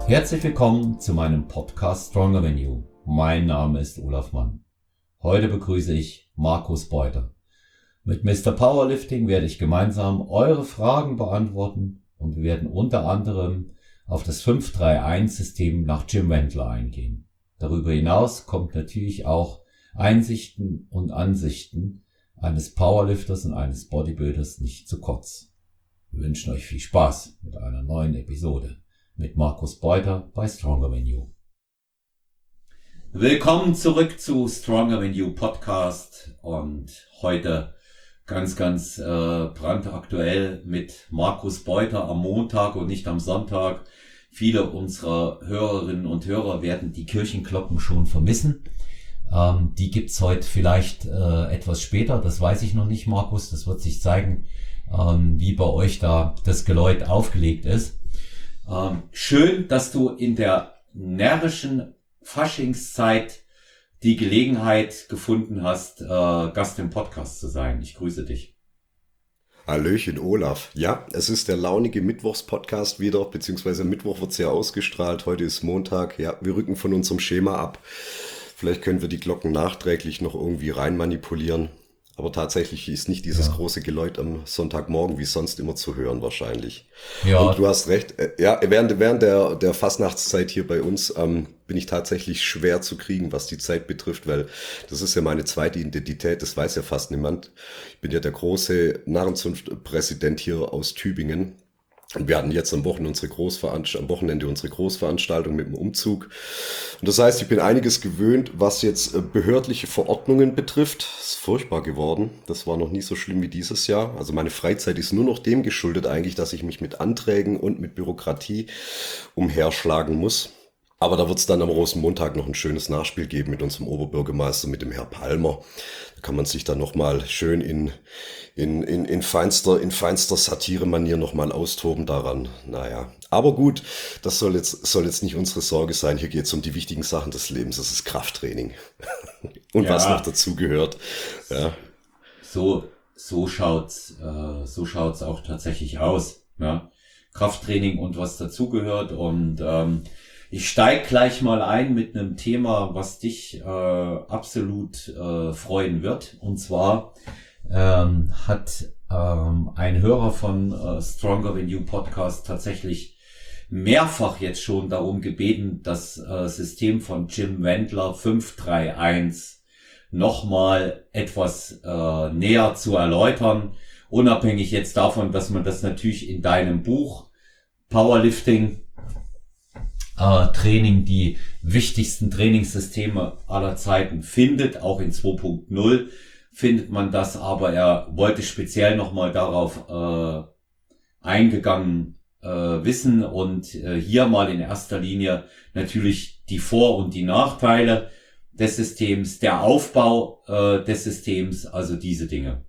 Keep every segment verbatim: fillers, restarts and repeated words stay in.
Herzlich willkommen zu meinem Podcast Stronger Than You. Mein Name ist Olaf Mann. Heute begrüße ich Markus Beuter. Mit Mister Powerlifting werde ich gemeinsam eure Fragen beantworten und wir werden unter anderem auf das fünf drei eins System nach Jim Wendler eingehen. Darüber hinaus kommt natürlich auch Einsichten und Ansichten eines Powerlifters und eines Bodybuilders nicht zu kurz. Wir wünschen euch viel Spaß mit einer neuen Episode mit Markus Beuter bei Stronger Than You. Willkommen zurück zu Stronger Than You Podcast und heute ganz, ganz äh, brandaktuell mit Markus Beuter am Montag und nicht am Sonntag. Viele unserer Hörerinnen und Hörer werden die Kirchenglocken schon vermissen. Ähm, die gibt's heute vielleicht äh, etwas später, das weiß ich noch nicht, Markus. Das wird sich zeigen, ähm, wie bei euch da das Geläut aufgelegt ist. Ähm, schön, dass du in der närrischen Faschingszeit die Gelegenheit gefunden hast, äh, Gast im Podcast zu sein. Ich grüße dich. Hallöchen, Olaf. Ja, es ist der launige Mittwochs-Podcast wieder, beziehungsweise Mittwoch wird's ja ausgestrahlt. Heute ist Montag. Ja, wir rücken von unserem Schema ab. Vielleicht können wir die Glocken nachträglich noch irgendwie rein manipulieren. Aber tatsächlich ist nicht dieses ja. große Geläut am Sonntagmorgen wie sonst immer zu hören wahrscheinlich. Ja. Und du hast recht, ja, während, während der, der Fastnachtszeit hier bei uns ähm, bin ich tatsächlich schwer zu kriegen, was die Zeit betrifft, weil das ist ja meine zweite Identität, das weiß ja fast niemand. Ich bin ja der große Narrenzunftpräsident hier aus Tübingen. Und wir hatten jetzt am Wochenende unsere Großveranst- am Wochenende unsere Großveranstaltung mit dem Umzug. Und das heißt, ich bin einiges gewöhnt, was jetzt behördliche Verordnungen betrifft. Das ist furchtbar geworden. Das war noch nie so schlimm wie dieses Jahr. Also meine Freizeit ist nur noch dem geschuldet eigentlich, dass ich mich mit Anträgen und mit Bürokratie umherschlagen muss. Aber da wird es dann am Rosenmontag noch ein schönes Nachspiel geben mit unserem Oberbürgermeister, mit dem Herr Palmer. Da kann man sich dann nochmal schön in, in, in, in feinster, in feinster Satire-Manier nochmal austoben daran. Naja, aber gut, das soll jetzt, soll jetzt nicht unsere Sorge sein. Hier geht es um die wichtigen Sachen des Lebens. Das ist Krafttraining. Und ja, was noch dazu gehört. Ja. So, so schaut's, äh, so schaut's auch tatsächlich aus. Ja? Krafttraining und was dazugehört und, ähm, ich steig gleich mal ein mit einem Thema, was dich äh, absolut äh, freuen wird. Und zwar ähm, hat ähm, ein Hörer von äh, Stronger Than You Podcast tatsächlich mehrfach jetzt schon darum gebeten, das äh, System von Jim Wendler fünf drei eins nochmal etwas äh, näher zu erläutern. Unabhängig jetzt davon, dass man das natürlich in deinem Buch Powerlifting Äh, Training, die wichtigsten Trainingssysteme aller Zeiten findet, auch in zwei Punkt null findet man das, aber er wollte speziell nochmal darauf äh, eingegangen äh, wissen und äh, hier mal in erster Linie natürlich die Vor- und die Nachteile des Systems, der Aufbau äh, des Systems, also diese Dinge.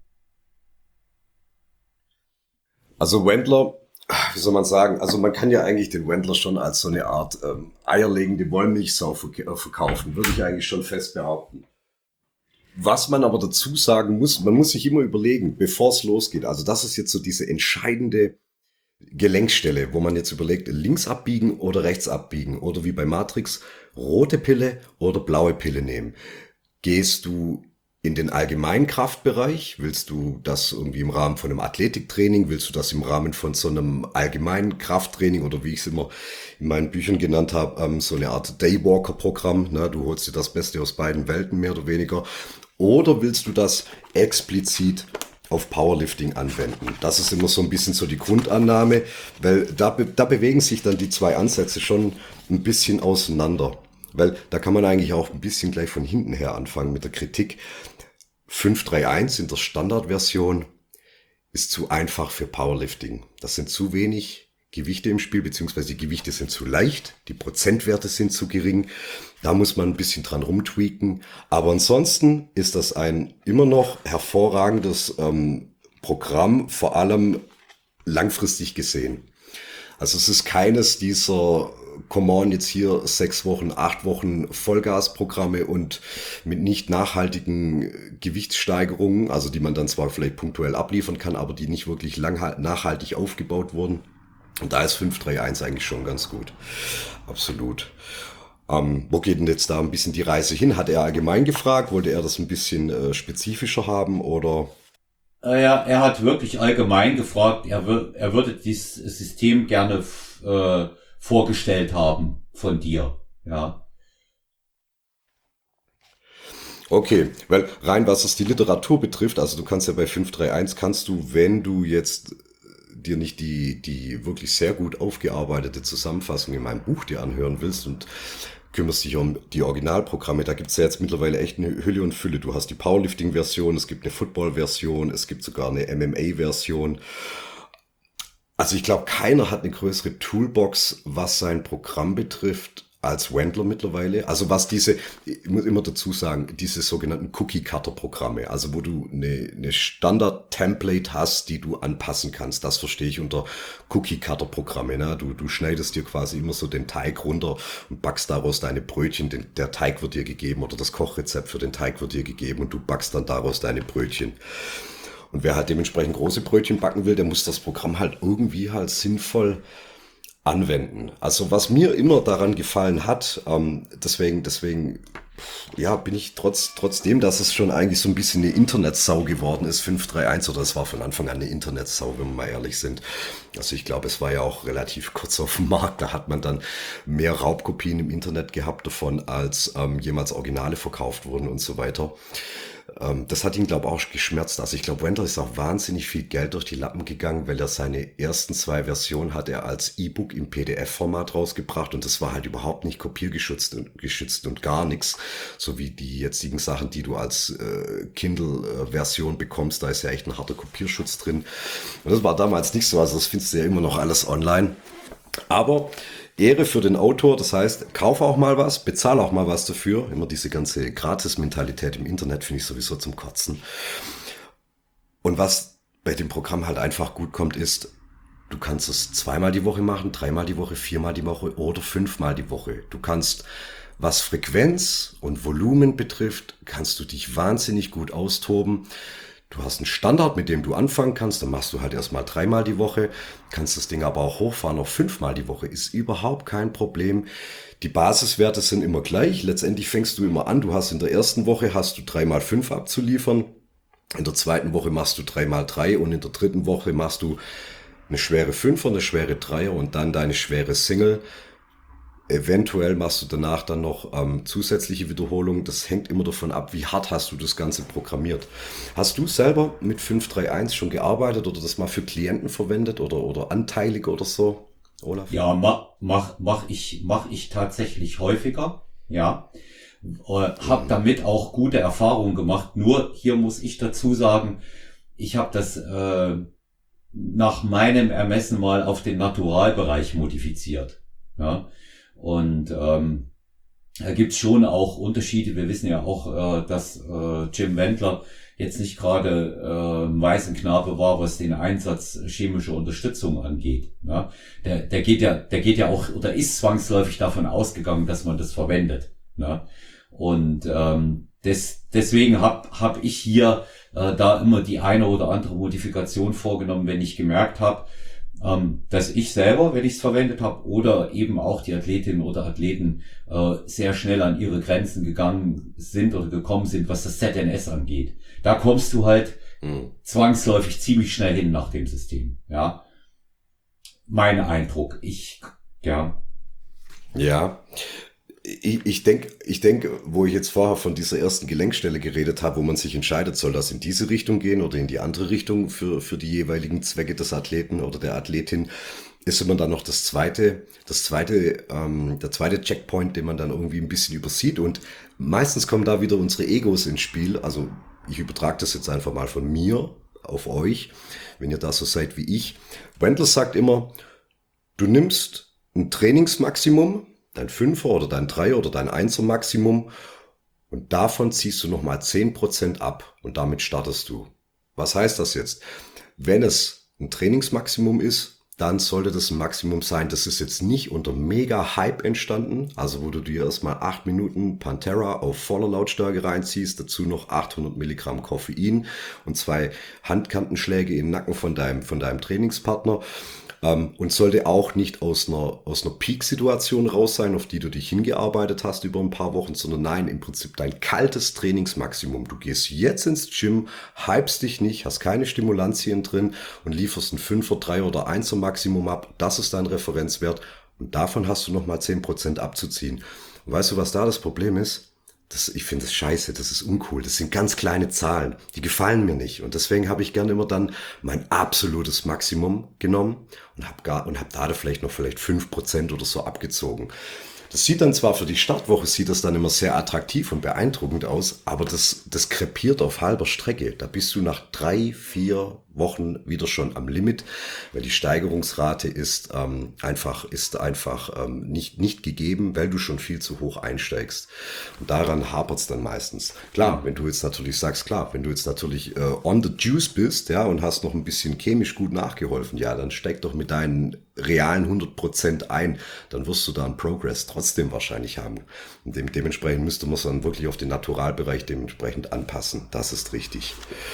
Also Wendler, wie soll man sagen, also man kann ja eigentlich den Wendler schon als so eine Art ähm, eierlegende Wollmilchsau verk- verkaufen, würde ich eigentlich schon fest behaupten. Was man aber dazu sagen muss, man muss sich immer überlegen, bevor es losgeht, also das ist jetzt so diese entscheidende Gelenkstelle, wo man jetzt überlegt, links abbiegen oder rechts abbiegen oder wie bei Matrix, rote Pille oder blaue Pille nehmen. Gehst du in den allgemeinen Kraftbereich? Willst du das irgendwie im Rahmen von einem Athletiktraining? Willst du das im Rahmen von so einem allgemeinen Krafttraining oder wie ich es immer in meinen Büchern genannt habe, ähm, so eine Art Daywalker-Programm? Ne? Du holst dir das Beste aus beiden Welten, mehr oder weniger. Oder willst du das explizit auf Powerlifting anwenden? Das ist immer so ein bisschen so die Grundannahme, weil da, be- da bewegen sich dann die zwei Ansätze schon ein bisschen auseinander. Weil da kann man eigentlich auch ein bisschen gleich von hinten her anfangen mit der Kritik. fünf drei eins in der Standardversion ist zu einfach für Powerlifting. Das sind zu wenig Gewichte im Spiel, beziehungsweise die Gewichte sind zu leicht, die Prozentwerte sind zu gering. Da muss man ein bisschen dran rumtweaken. Aber ansonsten ist das ein immer noch hervorragendes ähm, Programm, vor allem langfristig gesehen. Also es ist keines dieser come on, jetzt hier sechs Wochen, acht Wochen Vollgasprogramme und mit nicht nachhaltigen Gewichtssteigerungen, also die man dann zwar vielleicht punktuell abliefern kann, aber die nicht wirklich lang, nachhaltig aufgebaut wurden. Und da ist fünf drei eins eigentlich schon ganz gut. Absolut. Ähm, wo geht denn jetzt da ein bisschen die Reise hin? Hat er allgemein gefragt? Wollte er das ein bisschen äh, spezifischer haben oder? Äh, ja, er hat wirklich allgemein gefragt, er, wür er würde dieses System gerne äh, vorgestellt haben von dir. Ja. Okay, weil rein was es die Literatur betrifft, also du kannst ja bei fünf drei eins kannst du, wenn du jetzt dir nicht die, die wirklich sehr gut aufgearbeitete Zusammenfassung in meinem Buch dir anhören willst und kümmerst dich um die Originalprogramme, da gibt's ja jetzt mittlerweile echt eine Hülle und Fülle. Du hast die Powerlifting-Version, es gibt eine Football-Version, es gibt sogar eine M M A-Version. Also ich glaube, keiner hat eine größere Toolbox, was sein Programm betrifft, als Wendler mittlerweile. Also was diese, ich muss immer dazu sagen, diese sogenannten Cookie-Cutter-Programme, also wo du eine, eine Standard-Template hast, die du anpassen kannst. Das verstehe ich unter Cookie-Cutter-Programme. Ne? Du, du schneidest dir quasi immer so den Teig runter und backst daraus deine Brötchen. Den, der Teig wird dir gegeben oder das Kochrezept für den Teig wird dir gegeben und du backst dann daraus deine Brötchen. Und wer halt dementsprechend große Brötchen backen will, der muss das Programm halt irgendwie halt sinnvoll anwenden. Also was mir immer daran gefallen hat, ähm, deswegen, deswegen, ja, bin ich trotz, trotzdem, dass es schon eigentlich so ein bisschen eine Internetsau geworden ist, fünf drei eins, oder es war von Anfang an eine Internetsau, wenn wir mal ehrlich sind. Also ich glaube, es war ja auch relativ kurz auf dem Markt, da hat man dann mehr Raubkopien im Internet gehabt davon, als ähm, jemals Originale verkauft wurden und so weiter. Das hat ihn, glaube ich, auch geschmerzt. Also ich glaube, Wendler ist auch wahnsinnig viel Geld durch die Lappen gegangen, weil er seine ersten zwei Versionen hat er als E-Book im P D F-Format rausgebracht und das war halt überhaupt nicht kopiergeschützt und, geschützt und gar nichts. So wie die jetzigen Sachen, die du als äh, Kindle-Version bekommst, da ist ja echt ein harter Kopierschutz drin. Und das war damals nicht so, also das findest du ja immer noch alles online. Aber Ehre für den Autor, das heißt, kauf auch mal was, bezahl auch mal was dafür. Immer diese ganze Gratis-Mentalität im Internet finde ich sowieso zum Kotzen. Und was bei dem Programm halt einfach gut kommt, ist, du kannst es zweimal die Woche machen, dreimal die Woche, viermal die Woche oder fünfmal die Woche. Du kannst, was Frequenz und Volumen betrifft, kannst du dich wahnsinnig gut austoben. Du hast einen Standard, mit dem du anfangen kannst, dann machst du halt erstmal dreimal die Woche, kannst das Ding aber auch hochfahren auf fünfmal die Woche, ist überhaupt kein Problem. Die Basiswerte sind immer gleich, letztendlich fängst du immer an, du hast in der ersten Woche hast du drei mal fünf abzuliefern, in der zweiten Woche machst du drei mal drei und in der dritten Woche machst du eine schwere Fünfer, eine schwere Dreier und dann deine schwere Single. Eventuell machst du danach dann noch ähm, zusätzliche Wiederholungen. Das hängt immer davon ab, wie hart hast du das Ganze programmiert. Hast du selber mit fünf drei eins schon gearbeitet oder das mal für Klienten verwendet oder, oder anteilig oder so, Olaf? Ja, mach, mach, mach ich, mach ich tatsächlich häufiger. Ja. Äh, hab damit auch gute Erfahrungen gemacht. Nur hier muss ich dazu sagen, ich habe das äh, nach meinem Ermessen mal auf den Naturalbereich modifiziert. Ja. Und ähm, da gibt's schon auch Unterschiede. Wir wissen ja auch, äh, dass äh, Jim Wendler jetzt nicht gerade äh, ein Waisenknabe war, was den Einsatz chemischer Unterstützung angeht. Ja? Der, der geht ja, der geht ja auch oder ist zwangsläufig davon ausgegangen, dass man das verwendet. Ja? Und ähm, des, deswegen hab, hab ich hier äh, da immer die eine oder andere Modifikation vorgenommen, wenn ich gemerkt habe, ähm, dass ich selber, wenn ich es verwendet habe, oder eben auch die Athletinnen oder Athleten äh, sehr schnell an ihre Grenzen gegangen sind oder gekommen sind, was das Z N S angeht. Da kommst du halt mhm. zwangsläufig ziemlich schnell hin nach dem System. Ja, mein Eindruck. Ich, ja. Ja. Ich, ich denke, ich denk, wo ich jetzt vorher von dieser ersten Gelenkstelle geredet habe, wo man sich entscheidet, soll das in diese Richtung gehen oder in die andere Richtung für, für die jeweiligen Zwecke des Athleten oder der Athletin, ist immer dann noch das zweite, das zweite, ähm, der zweite Checkpoint, den man dann irgendwie ein bisschen übersieht. Und meistens kommen da wieder unsere Egos ins Spiel. Also ich übertrage das jetzt einfach mal von mir auf euch, wenn ihr da so seid wie ich. Wendler sagt immer, du nimmst ein Trainingsmaximum, dein Fünfer oder dein Dreier oder dein Einser Maximum und davon ziehst du nochmal zehn Prozent ab und damit startest du. Was heißt das jetzt? Wenn es ein Trainingsmaximum ist, dann sollte das ein Maximum sein. Das ist jetzt nicht unter mega Hype entstanden, also wo du dir erstmal acht Minuten Pantera auf voller Lautstärke reinziehst, dazu noch achthundert Milligramm Koffein und zwei Handkantenschläge im Nacken von deinem, von deinem Trainingspartner. Ähm, und sollte auch nicht aus einer, aus einer Peak-Situation raus sein, auf die du dich hingearbeitet hast über ein paar Wochen, sondern nein, im Prinzip dein kaltes Trainingsmaximum. Du gehst jetzt ins Gym, hypst dich nicht, hast keine Stimulantien drin und lieferst ein Fünfer, drei oder Einser Maximum ab. Das ist dein Referenzwert und davon hast du nochmal zehn Prozent abzuziehen. Und weißt du, was da das Problem ist? Das, ich finde das scheiße, das ist uncool. Das sind ganz kleine Zahlen, die gefallen mir nicht. Und deswegen habe ich gerne immer dann mein absolutes Maximum genommen und habe gar und habe da vielleicht noch vielleicht fünf Prozent oder so abgezogen. Das sieht dann zwar für die Startwoche, sieht das dann immer sehr attraktiv und beeindruckend aus, aber das, das krepiert auf halber Strecke. Da bist du nach drei, vier Wochen wieder schon am Limit, weil die Steigerungsrate ist ähm, einfach, ist einfach ähm, nicht, nicht gegeben, weil du schon viel zu hoch einsteigst. Und daran hapert es dann meistens. Klar, wenn du jetzt natürlich sagst, klar, wenn du jetzt natürlich äh, on the juice bist, ja, und hast noch ein bisschen chemisch gut nachgeholfen, ja, dann steig doch mit deinen realen hundert Prozent ein, dann wirst du da einen Progress trotzdem wahrscheinlich haben. Und dem, dementsprechend müsste man es dann wirklich auf den Naturalbereich dementsprechend anpassen. Das ist richtig.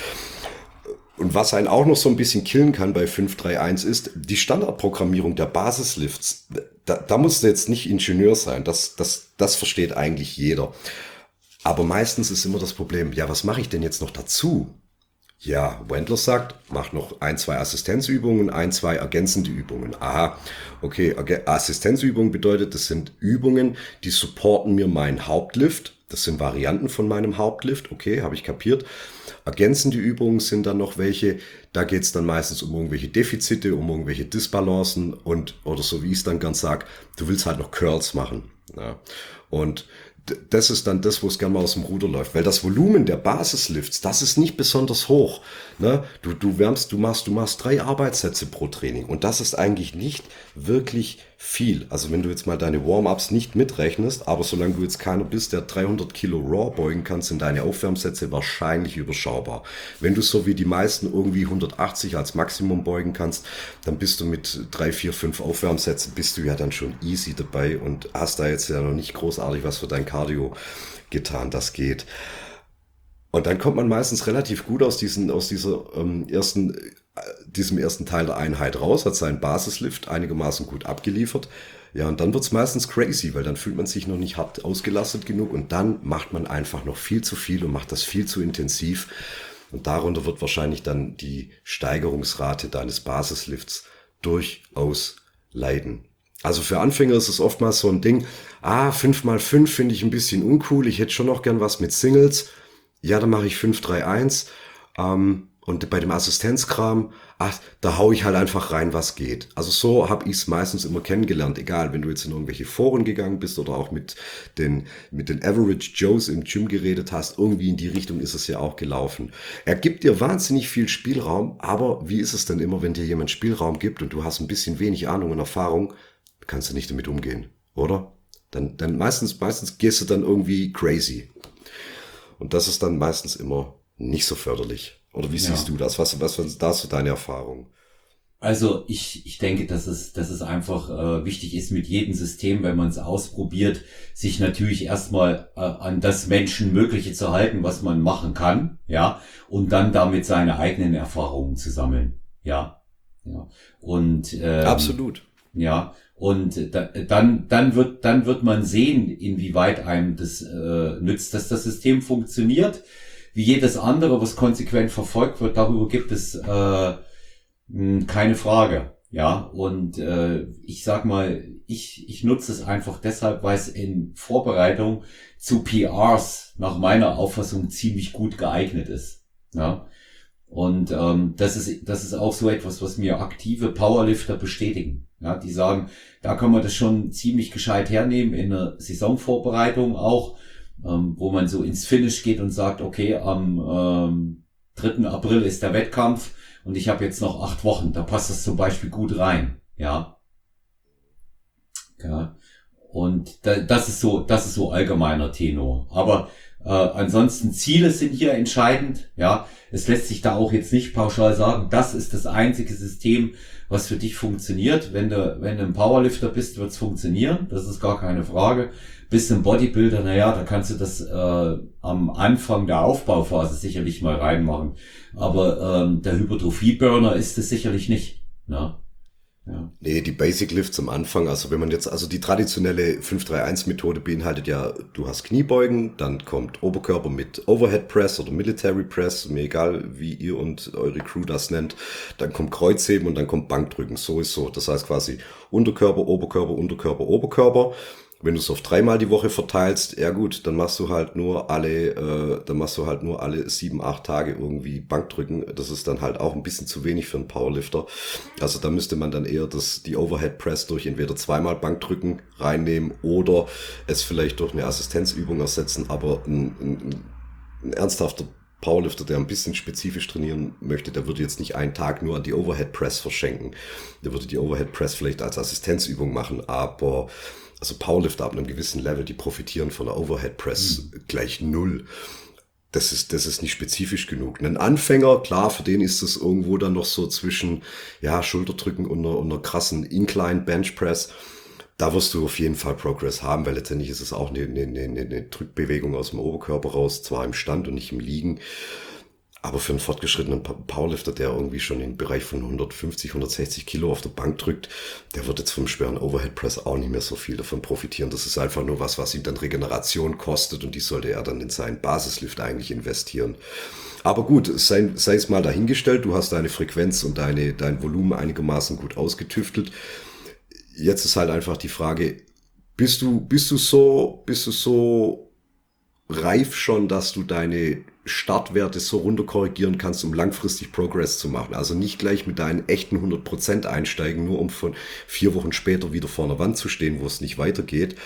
Und was einen auch noch so ein bisschen killen kann bei fünf drei eins ist, die Standardprogrammierung der Basislifts. Da, da musst du jetzt nicht Ingenieur sein, das, das, das versteht eigentlich jeder. Aber meistens ist immer das Problem, ja, was mache ich denn jetzt noch dazu? Ja, Wendler sagt, mach noch ein, zwei Assistenzübungen, ein, zwei ergänzende Übungen. Aha, okay, Assistenzübungen bedeutet, das sind Übungen, die supporten mir meinen Hauptlift. Das sind Varianten von meinem Hauptlift, okay, habe ich kapiert. Ergänzende Übungen sind dann noch welche, da geht es dann meistens um irgendwelche Defizite, um irgendwelche Disbalancen und, oder so wie ich es dann ganz sage, du willst halt noch Curls machen. Ja. Und das ist dann das, wo es gerne mal aus dem Ruder läuft, weil das Volumen der Basislifts, das ist nicht besonders hoch. Ne? Du, du wärmst, du machst, du machst drei Arbeitssätze pro Training und das ist eigentlich nicht wirklich viel. Also wenn du jetzt mal deine Warm-ups nicht mitrechnest, aber solange du jetzt keiner bist, der dreihundert Kilo Raw beugen kann, sind deine Aufwärmsätze wahrscheinlich überschaubar. Wenn du so wie die meisten irgendwie hundertachtzig als Maximum beugen kannst, dann bist du mit drei, vier, fünf Aufwärmsätzen, bist du ja dann schon easy dabei und hast da jetzt ja noch nicht großartig was für dein Cardio getan, das geht. Und dann kommt man meistens relativ gut aus diesen, aus dieser ähm, ersten, äh, diesem ersten Teil der Einheit raus, hat seinen Basislift einigermaßen gut abgeliefert. Ja, und dann wird's meistens crazy, weil dann fühlt man sich noch nicht hart ausgelastet genug und dann macht man einfach noch viel zu viel und macht das viel zu intensiv. Und darunter wird wahrscheinlich dann die Steigerungsrate deines Basislifts durchaus leiden. Also für Anfänger ist es oftmals so ein Ding, ah, fünf mal fünf finde ich ein bisschen uncool, ich hätte schon noch gern was mit Singles. Ja, dann mache ich fünf drei eins. Ähm, und bei dem Assistenzkram, ach, da hau ich halt einfach rein, was geht. Also so habe ich es meistens immer kennengelernt. Egal, wenn du jetzt in irgendwelche Foren gegangen bist oder auch mit den, mit den Average Joes im Gym geredet hast, irgendwie in die Richtung ist es ja auch gelaufen. Er gibt dir wahnsinnig viel Spielraum, aber wie ist es denn immer, wenn dir jemand Spielraum gibt und du hast ein bisschen wenig Ahnung und Erfahrung, kannst du nicht damit umgehen, oder? Dann, dann meistens, meistens gehst du dann irgendwie crazy. Und das ist dann meistens immer nicht so förderlich. Oder wie siehst ja. du das? Was, was, was da so deine Erfahrung? Also ich, ich denke, dass es, dass es einfach äh, wichtig ist mit jedem System, wenn man es ausprobiert, sich natürlich erstmal äh, an das Menschenmögliche zu halten, was man machen kann, ja, und dann damit seine eigenen Erfahrungen zu sammeln, ja, ja. Und ähm, absolut, ja. Und da, dann, dann wird, dann wird man sehen, inwieweit einem das äh, nützt, dass das System funktioniert. Wie jedes andere, was konsequent verfolgt wird, darüber gibt es äh, keine Frage. Ja, und äh, ich sag mal, ich, ich nutze es einfach deshalb, weil es in Vorbereitung zu P Rs nach meiner Auffassung ziemlich gut geeignet ist. Ja. Und ähm, das ist das ist auch so etwas, was mir aktive Powerlifter bestätigen. Ja, die sagen, da kann man das schon ziemlich gescheit hernehmen in der Saisonvorbereitung auch, ähm, wo man so ins Finish geht und sagt, okay, am ähm, dritten April ist der Wettkampf und ich habe jetzt noch acht Wochen, da passt das zum Beispiel gut rein. Ja. Ja. Und da, das ist so, das ist so allgemeiner Tenor. Aber äh, ansonsten Ziele sind hier entscheidend. Ja, es lässt sich da auch jetzt nicht pauschal sagen, das ist das einzige System, was für dich funktioniert. Wenn du, wenn du ein Powerlifter bist, wird's funktionieren. Das ist gar keine Frage. Bist du ein Bodybuilder, naja, da kannst du das äh, am Anfang der Aufbauphase sicherlich mal reinmachen. Aber ähm, der Hypertrophie-Burner ist es sicherlich nicht. Ne? Ja. Nee, die Basic Lifts am Anfang, also wenn man jetzt, also die traditionelle fünf drei eins Methode beinhaltet ja, du hast Kniebeugen, dann kommt Oberkörper mit Overhead Press oder Military Press, mir egal, wie ihr und eure Crew das nennt, dann kommt Kreuzheben und dann kommt Bankdrücken, so ist so. Das heißt quasi Unterkörper, Oberkörper, Unterkörper, Oberkörper. Wenn du es auf dreimal die Woche verteilst, ja gut, dann machst du halt nur alle, äh, dann machst du halt nur alle sieben, acht Tage irgendwie Bankdrücken. Das ist dann halt auch ein bisschen zu wenig für einen Powerlifter. Also da müsste man dann eher das, die Overhead Press durch entweder zweimal Bankdrücken reinnehmen oder es vielleicht durch eine Assistenzübung ersetzen. Aber ein, ein, ein ernsthafter Powerlifter, der ein bisschen spezifisch trainieren möchte, der würde jetzt nicht einen Tag nur an die Overhead Press verschenken. Der würde die Overhead Press vielleicht als Assistenzübung machen, aber also Powerlifter ab einem gewissen Level, die profitieren von der Overhead Press mhm. gleich null. Das ist, das ist nicht spezifisch genug. Ein Anfänger, klar, für den ist es irgendwo dann noch so zwischen, ja, Schulterdrücken und einer, und einer krassen Incline Bench Press. Da wirst du auf jeden Fall Progress haben, weil letztendlich ist es auch eine, eine, eine, eine Drückbewegung aus dem Oberkörper raus, zwar im Stand und nicht im Liegen. Aber für einen fortgeschrittenen Powerlifter, der irgendwie schon im Bereich von hundertfünfzig, hundertsechzig Kilo auf der Bank drückt, der wird jetzt vom schweren Overhead Press auch nicht mehr so viel davon profitieren. Das ist einfach nur was, was ihm dann Regeneration kostet und die sollte er dann in seinen Basislift eigentlich investieren. Aber gut, sei, sei es mal dahingestellt, du hast deine Frequenz und deine, dein Volumen einigermaßen gut ausgetüftelt. Jetzt ist halt einfach die Frage, bist du, bist du so, bist du so reif schon, dass du deine Startwerte so runterkorrigieren kannst, um langfristig Progress zu machen. Also nicht gleich mit deinen echten hundert Prozent einsteigen, nur um von vier Wochen später wieder vor einer Wand zu stehen, wo es nicht weitergeht.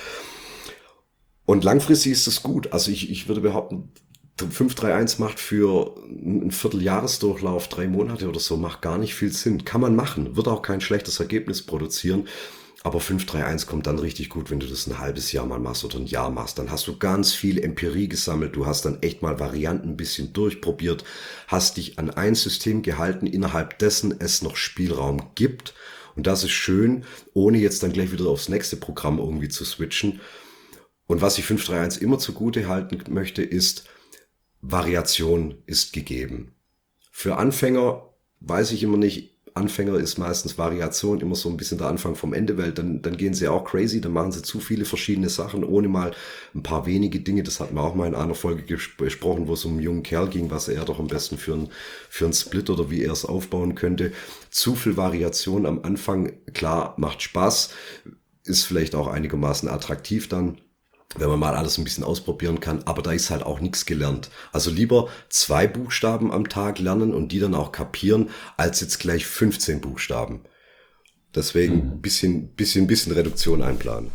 Und langfristig ist es gut. Also ich, ich würde behaupten, fünf drei eins macht für einen Vierteljahresdurchlauf, drei Monate oder so, macht gar nicht viel Sinn. Kann man machen, wird auch kein schlechtes Ergebnis produzieren. Aber fünf drei eins kommt dann richtig gut, wenn du das ein halbes Jahr mal machst oder ein Jahr machst. Dann hast du ganz viel Empirie gesammelt. Du hast dann echt mal Varianten ein bisschen durchprobiert, hast dich an ein System gehalten, innerhalb dessen es noch Spielraum gibt. Und das ist schön, ohne jetzt dann gleich wieder aufs nächste Programm irgendwie zu switchen. Und was ich fünf drei eins immer zugute halten möchte, ist, Variation ist gegeben. Für Anfänger weiß ich immer nicht, Anfänger ist meistens Variation immer so ein bisschen der Anfang vom Ende, weil dann, dann gehen sie auch crazy, dann machen sie zu viele verschiedene Sachen, ohne mal ein paar wenige Dinge. Das hatten wir auch mal in einer Folge gesprochen, wo es um einen jungen Kerl ging, was er doch am besten für einen, für einen Split oder wie er es aufbauen könnte. Zu viel Variation am Anfang, klar, macht Spaß, ist vielleicht auch einigermaßen attraktiv dann, wenn man mal alles ein bisschen ausprobieren kann, aber da ist halt auch nichts gelernt. Also lieber zwei Buchstaben am Tag lernen und die dann auch kapieren, als jetzt gleich fünfzehn Buchstaben. Deswegen mhm. bisschen, bisschen, bisschen Reduktion einplanen.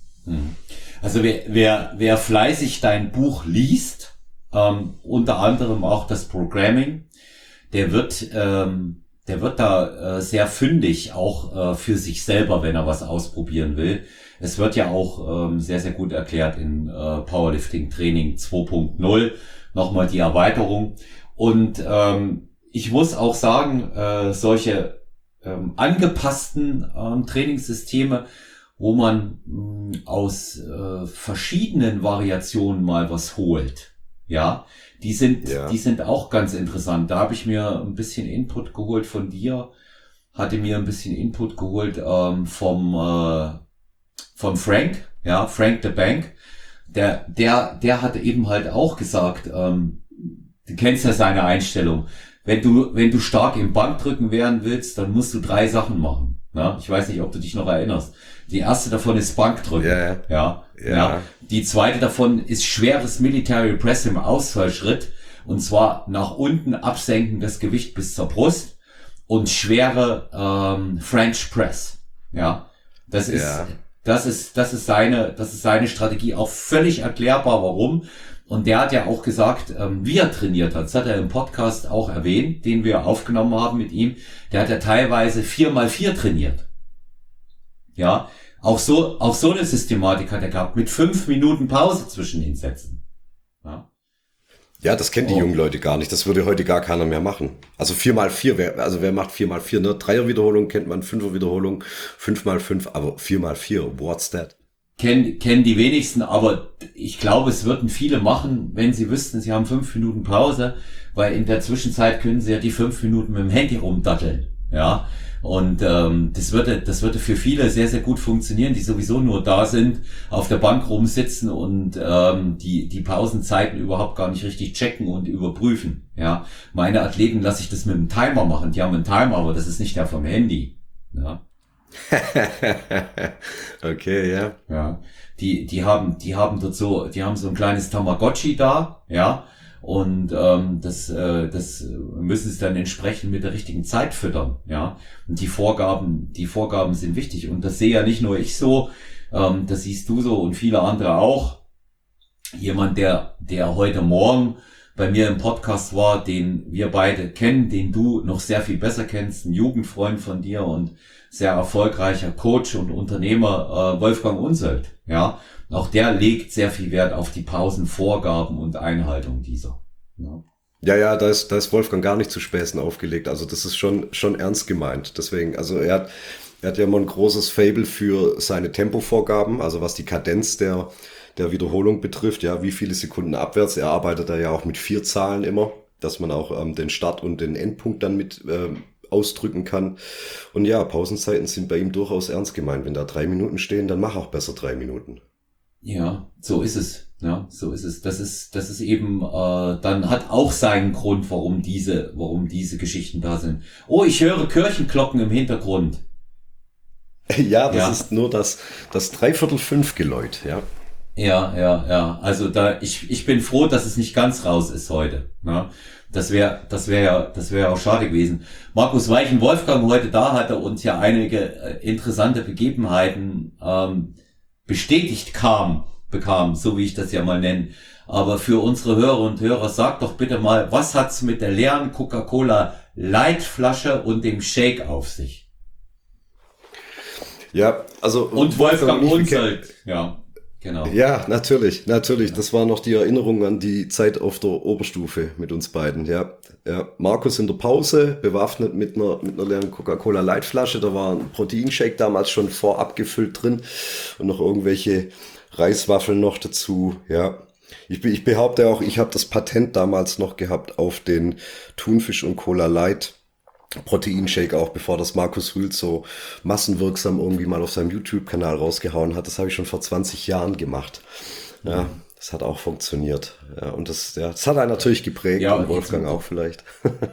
Also wer, wer, wer fleißig dein Buch liest, ähm, unter anderem auch das Programming, der wird, ähm, der wird da äh, sehr fündig, auch äh, für sich selber, wenn er was ausprobieren will. Es wird ja auch ähm, sehr, sehr gut erklärt in äh, Powerlifting Training zwei Punkt null, nochmal die Erweiterung. Und ähm, ich muss auch sagen, äh, solche ähm, angepassten ähm, Trainingssysteme, wo man mh, aus äh, verschiedenen Variationen mal was holt, ja, die sind, ja. die sind auch ganz interessant. Da habe ich mir ein bisschen Input geholt von dir, hatte mir ein bisschen Input geholt ähm, vom äh, vom Frank, ja, Frank the Bank, der, der, der hat eben halt auch gesagt, ähm, du kennst ja seine Einstellung, wenn du, wenn du stark im Bankdrücken werden willst, dann musst du drei Sachen machen, ne? Ich weiß nicht, ob du dich noch erinnerst. Die erste davon ist Bankdrücken, yeah. ja, yeah. ja. Die zweite davon ist schweres Military Press im Ausfallschritt, und zwar nach unten absenken das Gewicht bis zur Brust und schwere ähm, French Press, ja. Das ist, yeah. Das ist, das ist seine, das ist seine Strategie, auch völlig erklärbar, warum. Und der hat ja auch gesagt, ähm, wie er trainiert hat. Das hat er im Podcast auch erwähnt, den wir aufgenommen haben mit ihm. Der hat ja teilweise vier mal vier trainiert. Ja, auch so, auch so eine Systematik hat er gehabt, mit fünf Minuten Pause zwischen den Sätzen. Ja. Ja, das kennen die oh. jungen Leute gar nicht. Das würde heute gar keiner mehr machen. Also vier mal vier, wer, also wer macht vier mal vier? Ne? Dreier-Wiederholung kennt man, Fünfer-Wiederholung, fünf mal fünf, aber vier mal vier, what's that? Kennen, kennen die wenigsten, aber ich glaube, es würden viele machen, wenn sie wüssten, sie haben fünf Minuten Pause, weil in der Zwischenzeit können sie ja die fünf Minuten mit dem Handy rumdatteln. ja. Und ähm, das würde, das würde für viele sehr, sehr gut funktionieren, die sowieso nur da sind, auf der Bank rumsitzen und ähm, die die Pausenzeiten überhaupt gar nicht richtig checken und überprüfen. Ja, meine Athleten lasse ich das mit einem Timer machen. Die haben einen Timer, aber das ist nicht der vom Handy. Ja. Okay, ja. Ja, die die haben die haben dort so, die haben so ein kleines Tamagotchi da, ja. Und ähm, das, äh, das müssen sie dann entsprechend mit der richtigen Zeit füttern, ja. Und die Vorgaben, die Vorgaben sind wichtig. Und das sehe ja nicht nur ich so, ähm, das siehst du so und viele andere auch. Jemand, der, der heute Morgen bei mir im Podcast war, den wir beide kennen, den du noch sehr viel besser kennst, ein Jugendfreund von dir und sehr erfolgreicher Coach und Unternehmer, äh, Wolfgang Unselt, ja. Auch der legt sehr viel Wert auf die Pausenvorgaben und Einhaltung dieser. Ja, Ja, ja, da ist, da ist Wolfgang gar nicht zu Späßen aufgelegt. Also das ist schon, schon ernst gemeint. Deswegen, also er hat, er hat ja immer ein großes Faible für seine Tempovorgaben, also was die Kadenz der, der Wiederholung betrifft. Ja, wie viele Sekunden abwärts. Er arbeitet da ja auch mit vier Zahlen immer, dass man auch ähm, den Start und den Endpunkt dann mit ähm, ausdrücken kann. Und ja, Pausenzeiten sind bei ihm durchaus ernst gemeint. Wenn da drei Minuten stehen, dann mach auch besser drei Minuten. ja, so ist es. Ja, so ist es. Das ist, das ist eben, äh, dann hat auch seinen Grund, warum diese, warum diese Geschichten da sind. Oh, ich höre Kirchenglocken im Hintergrund. Ja, das Ja. ist nur das, das Dreiviertel fünf Geläut, ja. Ja, ja, ja. Also da, ich, ich bin froh, dass es nicht ganz raus ist heute. Ne? Das wäre, das wäre ja, das wäre ja auch schade gewesen. Markus Weichen Wolfgang heute da hatte uns ja einige äh, interessante Begebenheiten ähm, bestätigt kam, bekam, so wie ich das ja mal nenne. Aber für unsere Hörer und Hörer, sag doch bitte mal, was hat's mit der leeren Coca-Cola Light Flasche und dem Shake auf sich? Ja, also Und Wolfgang und ich- Unselt. Ja, genau. Ja, natürlich, natürlich. Das war noch die Erinnerung an die Zeit auf der Oberstufe mit uns beiden. Ja, ja. Markus in der Pause, bewaffnet mit einer mit einer leeren Coca-Cola Light Flasche. Da war ein Proteinshake damals schon vorab gefüllt drin und noch irgendwelche Reiswaffeln noch dazu. Ja, ich, be- ich behaupte auch, ich habe das Patent damals noch gehabt auf den Thunfisch und Cola Light Proteinshake, auch bevor das Markus Rühl so massenwirksam irgendwie mal auf seinem YouTube-Kanal rausgehauen hat. Das habe ich schon vor zwanzig Jahren gemacht. Ja, das hat auch funktioniert. Ja, und das, ja, das hat einen natürlich geprägt, Ja, und Wolfgang jetzt- auch vielleicht.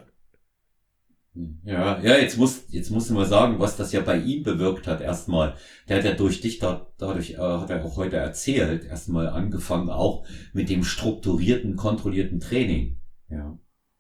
Ja, ja, jetzt muss, jetzt musst du mal sagen, was das ja bei ihm bewirkt hat erstmal. Der hat ja durch dich da, dadurch, äh, hat er auch heute erzählt, erstmal angefangen auch mit dem strukturierten, kontrollierten Training. Ja.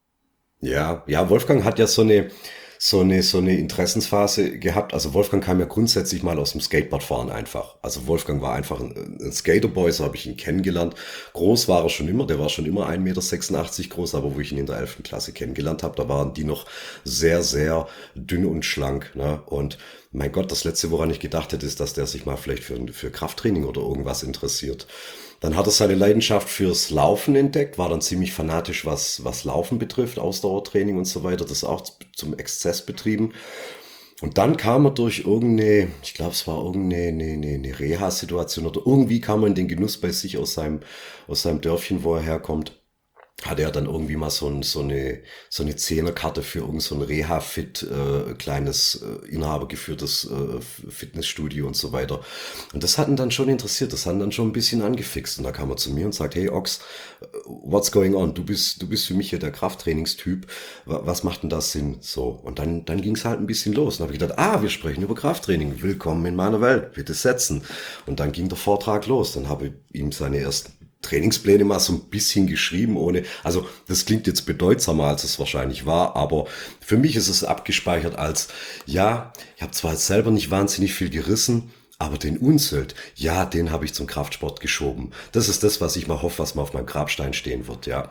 Ja, ja, Wolfgang hat ja so eine, so eine, so eine Interessensphase gehabt. Also Wolfgang kam ja grundsätzlich mal aus dem Skateboardfahren einfach. Also Wolfgang war einfach ein, ein Skaterboy, so habe ich ihn kennengelernt. Groß war er schon immer, der war schon immer ein Meter sechsundachtzig groß, aber wo ich ihn in der elften Klasse kennengelernt habe, da waren die noch sehr, sehr dünn und schlank. Ne? Und mein Gott, das Letzte, woran ich gedacht hätte, ist, dass der sich mal vielleicht für, für Krafttraining oder irgendwas interessiert. Dann hat er seine Leidenschaft fürs Laufen entdeckt, war dann ziemlich fanatisch, was, was Laufen betrifft, Ausdauertraining und so weiter, das auch zum Exzess betrieben. Und dann kam er durch irgendeine, ich glaube, es war irgendeine eine, eine, eine Reha-Situation oder irgendwie kam er in den Genuss bei sich aus seinem, aus seinem Dörfchen, wo er herkommt. Hatte er dann irgendwie mal so, ein, so eine so eine Zehnerkarte für irgend so ein Reha-Fit, äh, kleines, äh, inhabergeführtes äh, Fitnessstudio und so weiter. Und das hat ihn dann schon interessiert, das hat ihn dann schon ein bisschen angefixt. Und da kam er zu mir und sagt, hey Ox, what's going on? Du bist, du bist für mich hier der Krafttrainingstyp. Wa- Was macht denn das Sinn? So. Und dann, dann ging es halt ein bisschen los. Und habe ich gedacht, ah, wir sprechen über Krafttraining. Willkommen in meiner Welt. Bitte setzen. Und dann ging der Vortrag los. Dann habe ich ihm seine ersten Trainingspläne mal so ein bisschen geschrieben, ohne, also das klingt jetzt bedeutsamer, als es wahrscheinlich war, aber für mich ist es abgespeichert als, ja, ich habe zwar jetzt selber nicht wahnsinnig viel gerissen, aber den Unselt, ja, den habe ich zum Kraftsport geschoben. Das ist das, was ich mal hoffe, was mal auf meinem Grabstein stehen wird, ja.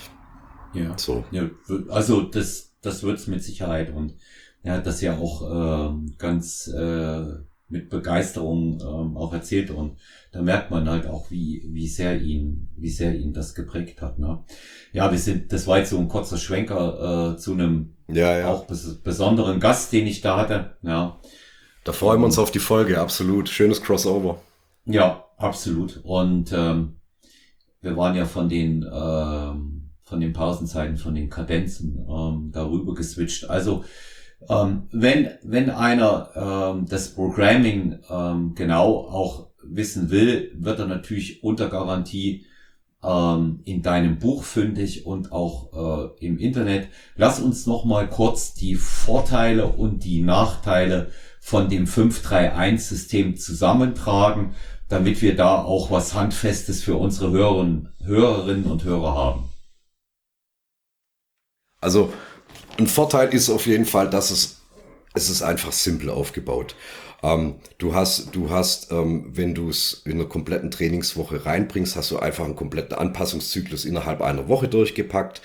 Ja. So. Ja, also das, das wird's mit Sicherheit, und er hat das ja auch ähm, ganz äh, mit Begeisterung ähm, auch erzählt, und da merkt man halt auch, wie wie sehr ihn wie sehr ihn das geprägt hat. Ne? Ja, wir sind, das war jetzt so ein kurzer Schwenker äh, zu einem Ja, ja. auch bes besonderen Gast, den ich da hatte. Ja, Da freuen wir uns auf die Folge, absolut. Schönes Crossover. ja, absolut. Und ähm, wir waren ja von den ähm, von den Pausenzeiten, von den Kadenzen ähm, darüber geswitcht. Also Ähm, wenn, wenn einer ähm, das Programming ähm, genau auch wissen will, wird er natürlich unter Garantie ähm, in deinem Buch fündig und auch äh, im Internet. Lass uns noch mal kurz die Vorteile und die Nachteile von dem fünf drei eins System zusammentragen, damit wir da auch was Handfestes für unsere Hörerinnen, Hörerinnen und Hörer haben. Also ein Vorteil ist auf jeden Fall, dass es, es ist einfach simpel aufgebaut. Ähm, du hast, du hast, ähm, wenn du es in einer kompletten Trainingswoche reinbringst, hast du einfach einen kompletten Anpassungszyklus innerhalb einer Woche durchgepackt.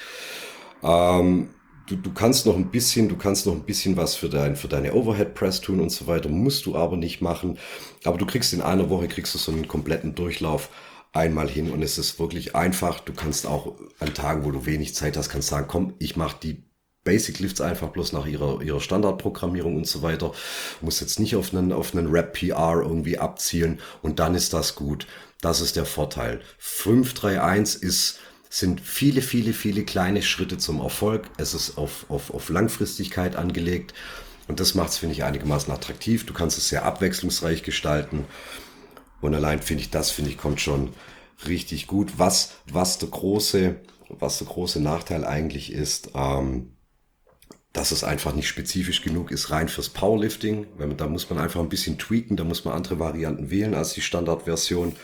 Ähm, du, du kannst noch ein bisschen, du kannst noch ein bisschen was für dein, für deine Overhead Press tun und so weiter, musst du aber nicht machen. Aber du kriegst in einer Woche, kriegst du so einen kompletten Durchlauf einmal hin und es ist wirklich einfach. Du kannst auch an Tagen, wo du wenig Zeit hast, kannst sagen, komm, ich mache die Basic Lifts einfach bloß nach ihrer, ihrer Standardprogrammierung und so weiter. Muss jetzt nicht auf einen, auf einen Rap-P R irgendwie abzielen und dann ist das gut. Das ist der Vorteil. fünf drei eins ist, sind viele, viele, viele kleine Schritte zum Erfolg. Es ist auf, auf, auf Langfristigkeit angelegt und das macht es, finde ich, einigermaßen attraktiv. Du kannst es sehr abwechslungsreich gestalten und allein finde ich, das finde ich, kommt schon richtig gut. Was, was der große, was der große Nachteil eigentlich ist, ähm, dass es einfach nicht spezifisch genug ist, rein fürs Powerlifting. Da muss man einfach ein bisschen tweaken, da muss man andere Varianten wählen als die Standardversion.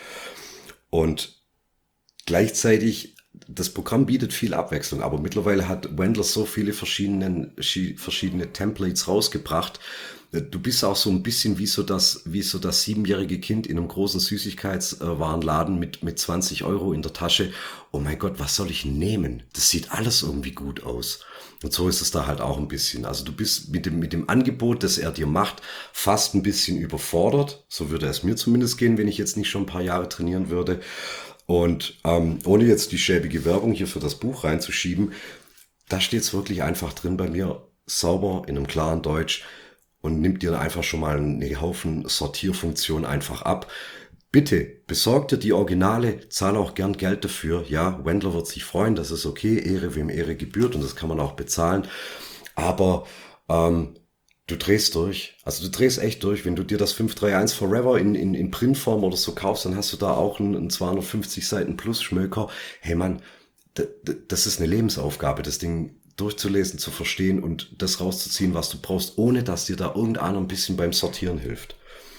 Und gleichzeitig, das Programm bietet viel Abwechslung, aber mittlerweile hat Wendler so viele verschiedene, verschiedene Templates rausgebracht. Du bist auch so ein bisschen wie so das, wie so das siebenjährige Kind in einem großen Süßigkeitswarenladen mit, mit zwanzig Euro in der Tasche. Oh mein Gott, was soll ich nehmen? Das sieht alles irgendwie gut aus. Und so ist es da halt auch ein bisschen. Also du bist mit dem, mit dem Angebot, das er dir macht, fast ein bisschen überfordert. So würde es mir zumindest gehen, wenn ich jetzt nicht schon ein paar Jahre trainieren würde. Und ähm, ohne jetzt die schäbige Werbung hier für das Buch reinzuschieben, da steht es wirklich einfach drin bei mir, sauber, in einem klaren Deutsch und nimmt dir einfach schon mal eine Haufen Sortierfunktion einfach ab. Bitte, besorg dir die Originale, zahle auch gern Geld dafür. Ja, Wendler wird sich freuen, das ist okay, Ehre wem Ehre gebührt und das kann man auch bezahlen. Aber ähm, du drehst durch, also du drehst echt durch. Wenn du dir das fünf drei eins Forever in, in, in Printform oder so kaufst, dann hast du da auch einen, einen zweihundertfünfzig Seiten Plus Schmöker. Hey Mann, d- d- das ist eine Lebensaufgabe, das Ding durchzulesen, zu verstehen und das rauszuziehen, was du brauchst, ohne dass dir da irgendeiner ein bisschen beim Sortieren hilft.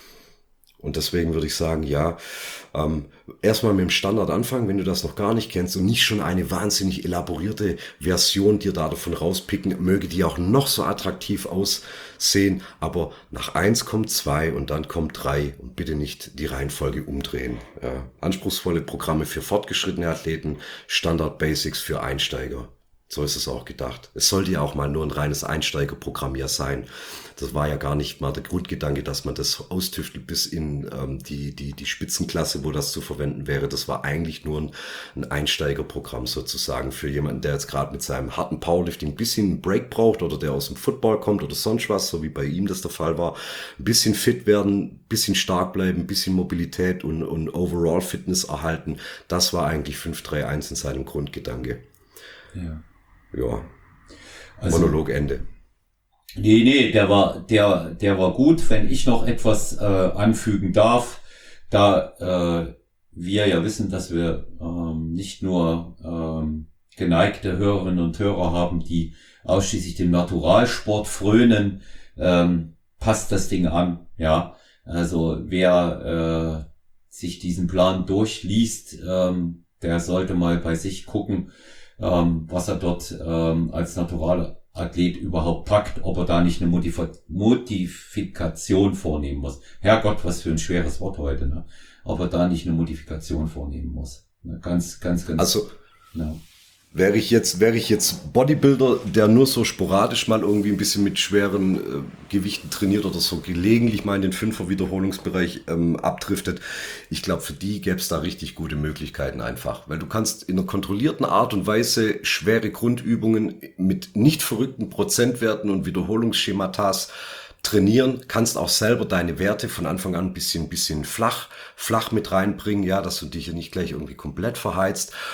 Und deswegen würde ich sagen, ja, ähm, erstmal mit dem Standard anfangen, wenn du das noch gar nicht kennst und nicht schon eine wahnsinnig elaborierte Version dir da davon rauspicken, möge die auch noch so attraktiv aussehen, aber nach eins kommt zwei und dann kommt drei und bitte nicht die Reihenfolge umdrehen. Ja, anspruchsvolle Programme für fortgeschrittene Athleten, Standard Basics für Einsteiger. So ist es auch gedacht. Es sollte ja auch mal nur ein reines Einsteigerprogramm ja sein. Das war ja gar nicht mal der Grundgedanke, dass man das austüftelt bis in ähm, die, die, die Spitzenklasse, wo das zu verwenden wäre. Das war eigentlich nur ein, ein Einsteigerprogramm sozusagen für jemanden, der jetzt gerade mit seinem harten Powerlifting ein bisschen einen Break braucht oder der aus dem Football kommt oder sonst was, so wie bei ihm das der Fall war. Ein bisschen fit werden, ein bisschen stark bleiben, ein bisschen Mobilität und, und Overall Fitness erhalten. Das war eigentlich fünf drei eins in seinem Grundgedanke. Ja. Ja, also, Monolog Ende. Nee, nee, der war, der, der war gut. Wenn ich noch etwas äh, anfügen darf, da äh, wir ja wissen, dass wir ähm, nicht nur ähm, geneigte Hörerinnen und Hörer haben, die ausschließlich dem Naturalsport frönen, ähm, passt das Ding an. Ja, also wer äh, sich diesen Plan durchliest, ähm, der sollte mal bei sich gucken, ähm, was er dort ähm, als Naturalathlet überhaupt packt, ob er da nicht eine Modif- Modifikation vornehmen muss. Herrgott, was für ein schweres Wort heute, ne? Ob er da nicht eine Modifikation vornehmen muss. Ne? Ganz, ganz, ganz. Also, ja. Wäre ich jetzt, wäre ich jetzt Bodybuilder, der nur so sporadisch mal irgendwie ein bisschen mit schweren äh, Gewichten trainiert oder so gelegentlich mal in den Fünfer-Wiederholungsbereich ähm, abdriftet, ich glaube, für die gäbe es da richtig gute Möglichkeiten einfach. Weil du kannst in einer kontrollierten Art und Weise schwere Grundübungen mit nicht verrückten Prozentwerten und Wiederholungsschematas trainieren, kannst auch selber deine Werte von Anfang an ein bisschen, bisschen flach, flach mit reinbringen, ja, dass du dich ja nicht gleich irgendwie komplett verheizt.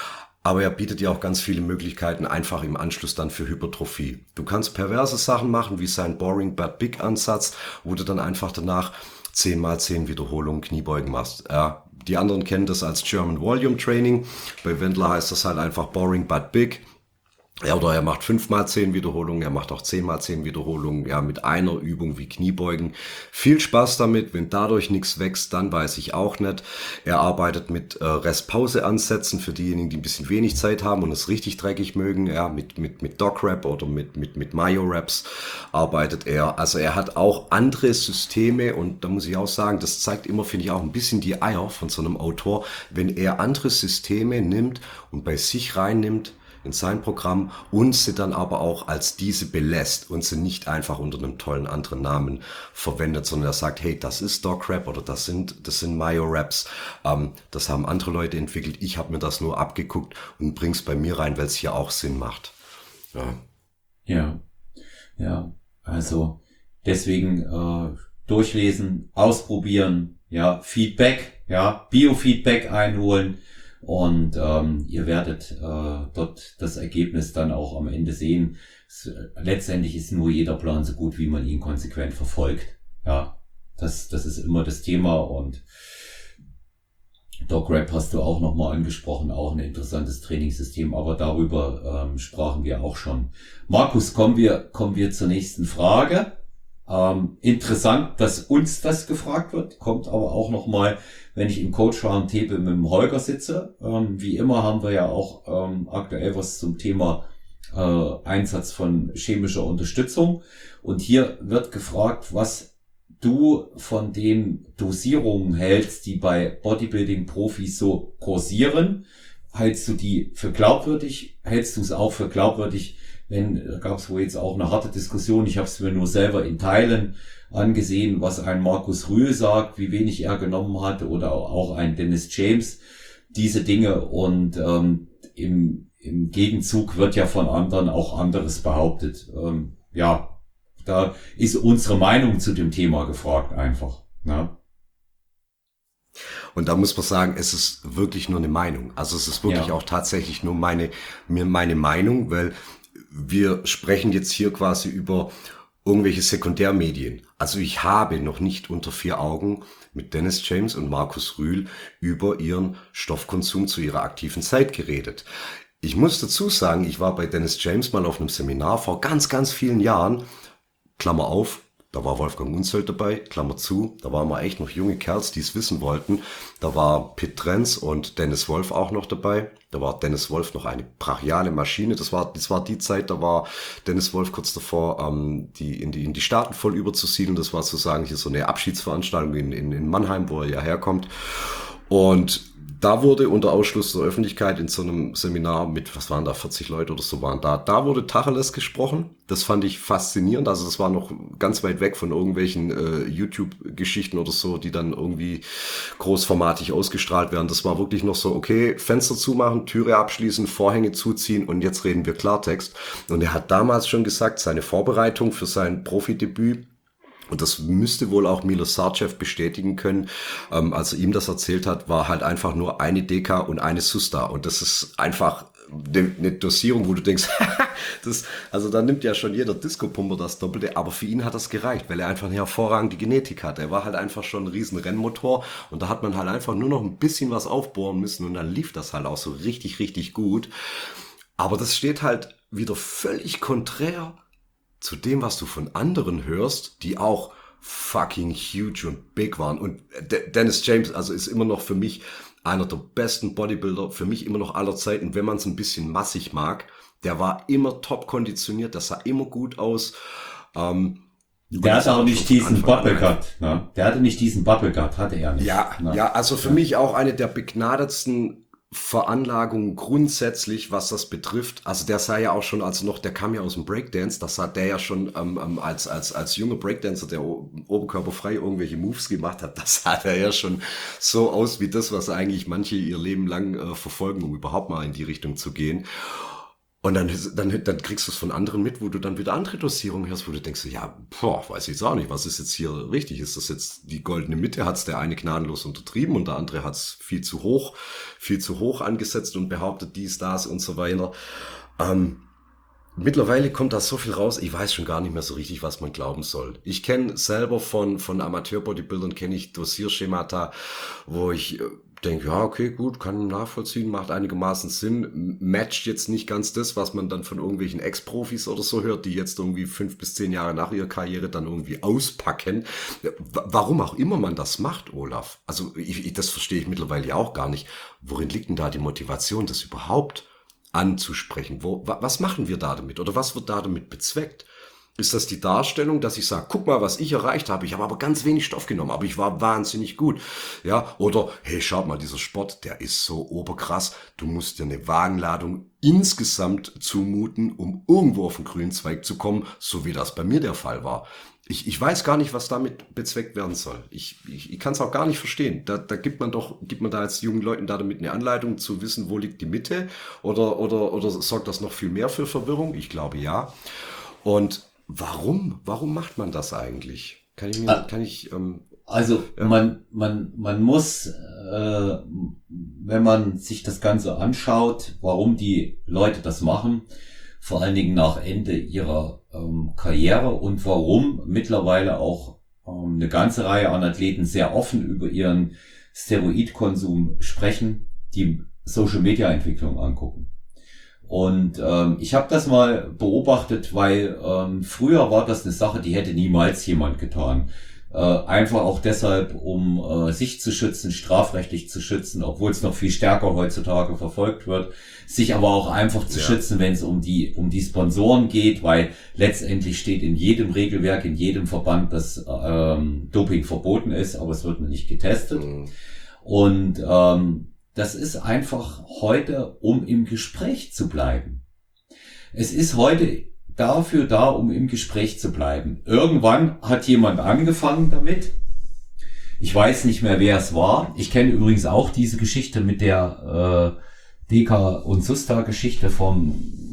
Aber er bietet dir auch ganz viele Möglichkeiten einfach im Anschluss dann für Hypertrophie. Du kannst perverse Sachen machen, wie sein Boring But Big Ansatz, wo du dann einfach danach zehn mal zehn Wiederholungen Kniebeugen machst. Ja, die anderen kennen das als German Volume Training. Bei Wendler heißt das halt einfach Boring But Big. Ja, oder er macht fünf mal zehn Wiederholungen, er macht auch zehn mal zehn Wiederholungen, ja, mit einer Übung wie Kniebeugen. Viel Spaß damit, wenn dadurch nichts wächst, dann weiß ich auch nicht. Er arbeitet mit äh, Rest-Pause-Ansätzen für diejenigen, die ein bisschen wenig Zeit haben und es richtig dreckig mögen, ja, mit mit mit Dog-Rap oder mit mit mit Mayo-Raps arbeitet er. Also er hat auch andere Systeme und da muss ich auch sagen, das zeigt immer, finde ich, auch ein bisschen die Eier von so einem Autor, wenn er andere Systeme nimmt und bei sich reinnimmt, in sein Programm und sie dann aber auch als diese belässt und sie nicht einfach unter einem tollen anderen Namen verwendet, sondern er sagt, hey, das ist Dog Rap oder das sind das sind Mayo Raps, ähm, das haben andere Leute entwickelt, ich habe mir das nur abgeguckt und bring's bei mir rein, weil es hier auch Sinn macht. Ja, ja, ja. Also deswegen äh, durchlesen, ausprobieren, ja, Feedback, ja, Biofeedback einholen. Und ähm, ihr werdet äh, dort das Ergebnis dann auch am Ende sehen. Es, letztendlich ist nur jeder Plan so gut, wie man ihn konsequent verfolgt. Ja, das das ist immer das Thema. Und Dog Rap hast du auch nochmal angesprochen, auch ein interessantes Trainingssystem, aber darüber ähm, sprachen wir auch schon. Markus, kommen wir kommen wir zur nächsten Frage. Ähm, interessant, dass uns das gefragt wird, kommt aber auch nochmal, wenn ich im Coach Roundtable mit dem Holger sitze. Ähm, wie immer haben wir ja auch ähm, aktuell was zum Thema äh, Einsatz von chemischer Unterstützung. Und hier wird gefragt, was du von den Dosierungen hältst, die bei Bodybuilding-Profis so kursieren. Hältst du die für glaubwürdig? Hältst du es auch für glaubwürdig? Wenn, da gab es wohl jetzt auch eine harte Diskussion, ich habe es mir nur selber in Teilen angesehen, was ein Markus Rühl sagt, wie wenig er genommen hat, oder auch ein Dennis James, diese Dinge. Und ähm, im, im Gegenzug wird ja von anderen auch anderes behauptet. Ähm, ja, da ist unsere Meinung zu dem Thema gefragt einfach. Ne? Und da muss man sagen, es ist wirklich nur eine Meinung. Also es ist wirklich Ja. auch tatsächlich nur meine, mir meine Meinung, weil wir sprechen jetzt hier quasi über irgendwelche Sekundärmedien. Also ich habe noch nicht unter vier Augen mit Dennis James und Markus Rühl über ihren Stoffkonsum zu ihrer aktiven Zeit geredet. Ich muss dazu sagen, ich war bei Dennis James mal auf einem Seminar vor ganz, ganz vielen Jahren, Klammer auf, da war Wolfgang Unzelt dabei, Klammer zu, da waren wir echt noch junge Kerls, die es wissen wollten. Da war Pitt Trenz und Dennis Wolf auch noch dabei. Da war Dennis Wolf noch eine brachiale Maschine. Das war, das war die Zeit, da war Dennis Wolf kurz davor, ähm, die, in die, in die Staaten voll überzusiedeln. Das war sozusagen hier so eine Abschiedsveranstaltung in, in, in Mannheim, wo er ja herkommt. Und da wurde unter Ausschluss der Öffentlichkeit in so einem Seminar mit, was waren da, vierzig Leute oder so waren da, da wurde Tacheles gesprochen. Das fand ich faszinierend. Also das war noch ganz weit weg von irgendwelchen äh, YouTube-Geschichten oder so, die dann irgendwie großformatig ausgestrahlt werden. Das war wirklich noch so, okay, Fenster zumachen, Türe abschließen, Vorhänge zuziehen und jetzt reden wir Klartext. Und er hat damals schon gesagt, seine Vorbereitung für sein Profidebüt, und das müsste wohl auch Milo Sarcev bestätigen können, ähm, als er ihm das erzählt hat, war halt einfach nur eine Deka und eine Susta. Und das ist einfach eine Dosierung, wo du denkst, das, also da nimmt ja schon jeder Disco-Pumper das Doppelte, aber für ihn hat das gereicht, weil er einfach eine hervorragende Genetik hat. Er war halt einfach schon ein riesen Rennmotor und da hat man halt einfach nur noch ein bisschen was aufbohren müssen und dann lief das halt auch so richtig, richtig gut. Aber das steht halt wieder völlig konträr zu dem, was du von anderen hörst, die auch fucking huge und big waren. Und De- Dennis James, also ist immer noch für mich einer der besten Bodybuilder, für mich immer noch aller Zeiten, wenn man es ein bisschen massig mag. Der war immer top konditioniert, der sah immer gut aus. Ähm, Der hatte auch nicht diesen Anfang an Bubble Gut, ne? Der hatte nicht diesen Bubble Gut, hatte er nicht. Ja, ne? ja, also für mich auch eine der begnadetsten Veranlagungen grundsätzlich, was das betrifft. Also der sah ja auch schon, also noch, der kam ja aus dem Breakdance, das sah der ja schon ähm, ähm, als als als junger Breakdancer, der o- oberkörperfrei irgendwelche Moves gemacht hat, das sah der ja schon so aus wie das, was eigentlich manche ihr Leben lang äh, verfolgen, um überhaupt mal in die Richtung zu gehen. Und dann, dann, dann kriegst du es von anderen mit, wo du dann wieder andere Dosierungen hörst, wo du denkst, ja, boah, weiß ich jetzt auch nicht, was ist jetzt hier richtig? Ist das jetzt die goldene Mitte? Hat's der eine gnadenlos untertrieben und der andere hat's viel zu hoch, viel zu hoch angesetzt und behauptet dies, das und so weiter. Ähm, mittlerweile kommt da so viel raus, ich weiß schon gar nicht mehr so richtig, was man glauben soll. Ich kenne selber von, von Amateur-Bodybuildern, kenne ich Dosierschemata, wo ich denke, ja, okay, gut, kann nachvollziehen, macht einigermaßen Sinn, matcht jetzt nicht ganz das, was man dann von irgendwelchen Ex-Profis oder so hört, die jetzt irgendwie fünf bis zehn Jahre nach ihrer Karriere dann irgendwie auspacken. Warum auch immer man das macht, Olaf, also ich, ich, das verstehe ich mittlerweile auch gar nicht. Worin liegt denn da die Motivation, das überhaupt anzusprechen? Wo, was machen wir da damit oder was wird da damit bezweckt? Ist das die Darstellung, dass ich sage, guck mal, was ich erreicht habe. Ich habe aber ganz wenig Stoff genommen, aber ich war wahnsinnig gut. Ja, oder, hey, schau mal, dieser Sport, der ist so oberkrass. Du musst dir eine Wagenladung insgesamt zumuten, um irgendwo auf den grünen Zweig zu kommen, so wie das bei mir der Fall war. Ich, ich weiß gar nicht, was damit bezweckt werden soll. Ich, ich, ich kann es auch gar nicht verstehen. Da, da gibt man doch, gibt man da jetzt jungen Leuten da damit eine Anleitung zu wissen, wo liegt die Mitte? Oder, oder, oder sorgt das noch viel mehr für Verwirrung? Ich glaube, ja. Und Warum? Warum macht man das eigentlich? Kann ich mir, kann ich, ähm, also, ja. man, man, man muss, äh, wenn man sich das Ganze anschaut, warum die Leute das machen, vor allen Dingen nach Ende ihrer ähm, Karriere und warum mittlerweile auch ähm, eine ganze Reihe an Athleten sehr offen über ihren Steroidkonsum sprechen, die Social-Media-Entwicklung angucken. Und ähm, ich habe das mal beobachtet, weil ähm, früher war das eine Sache, die hätte niemals jemand getan. Äh, einfach auch deshalb, um äh, sich zu schützen, strafrechtlich zu schützen, obwohl es noch viel stärker heutzutage verfolgt wird, sich aber auch einfach zu ja. schützen, wenn es um die um die Sponsoren geht, weil letztendlich steht in jedem Regelwerk, in jedem Verband, dass ähm, Doping verboten ist, aber es wird nicht getestet. Mhm. Und ähm, das ist einfach heute, um im Gespräch zu bleiben. Es ist heute dafür da, um im Gespräch zu bleiben. Irgendwann hat jemand angefangen damit. Ich weiß nicht mehr, wer es war. Ich kenne übrigens auch diese Geschichte mit der äh, Deka- und Susta-Geschichte vom,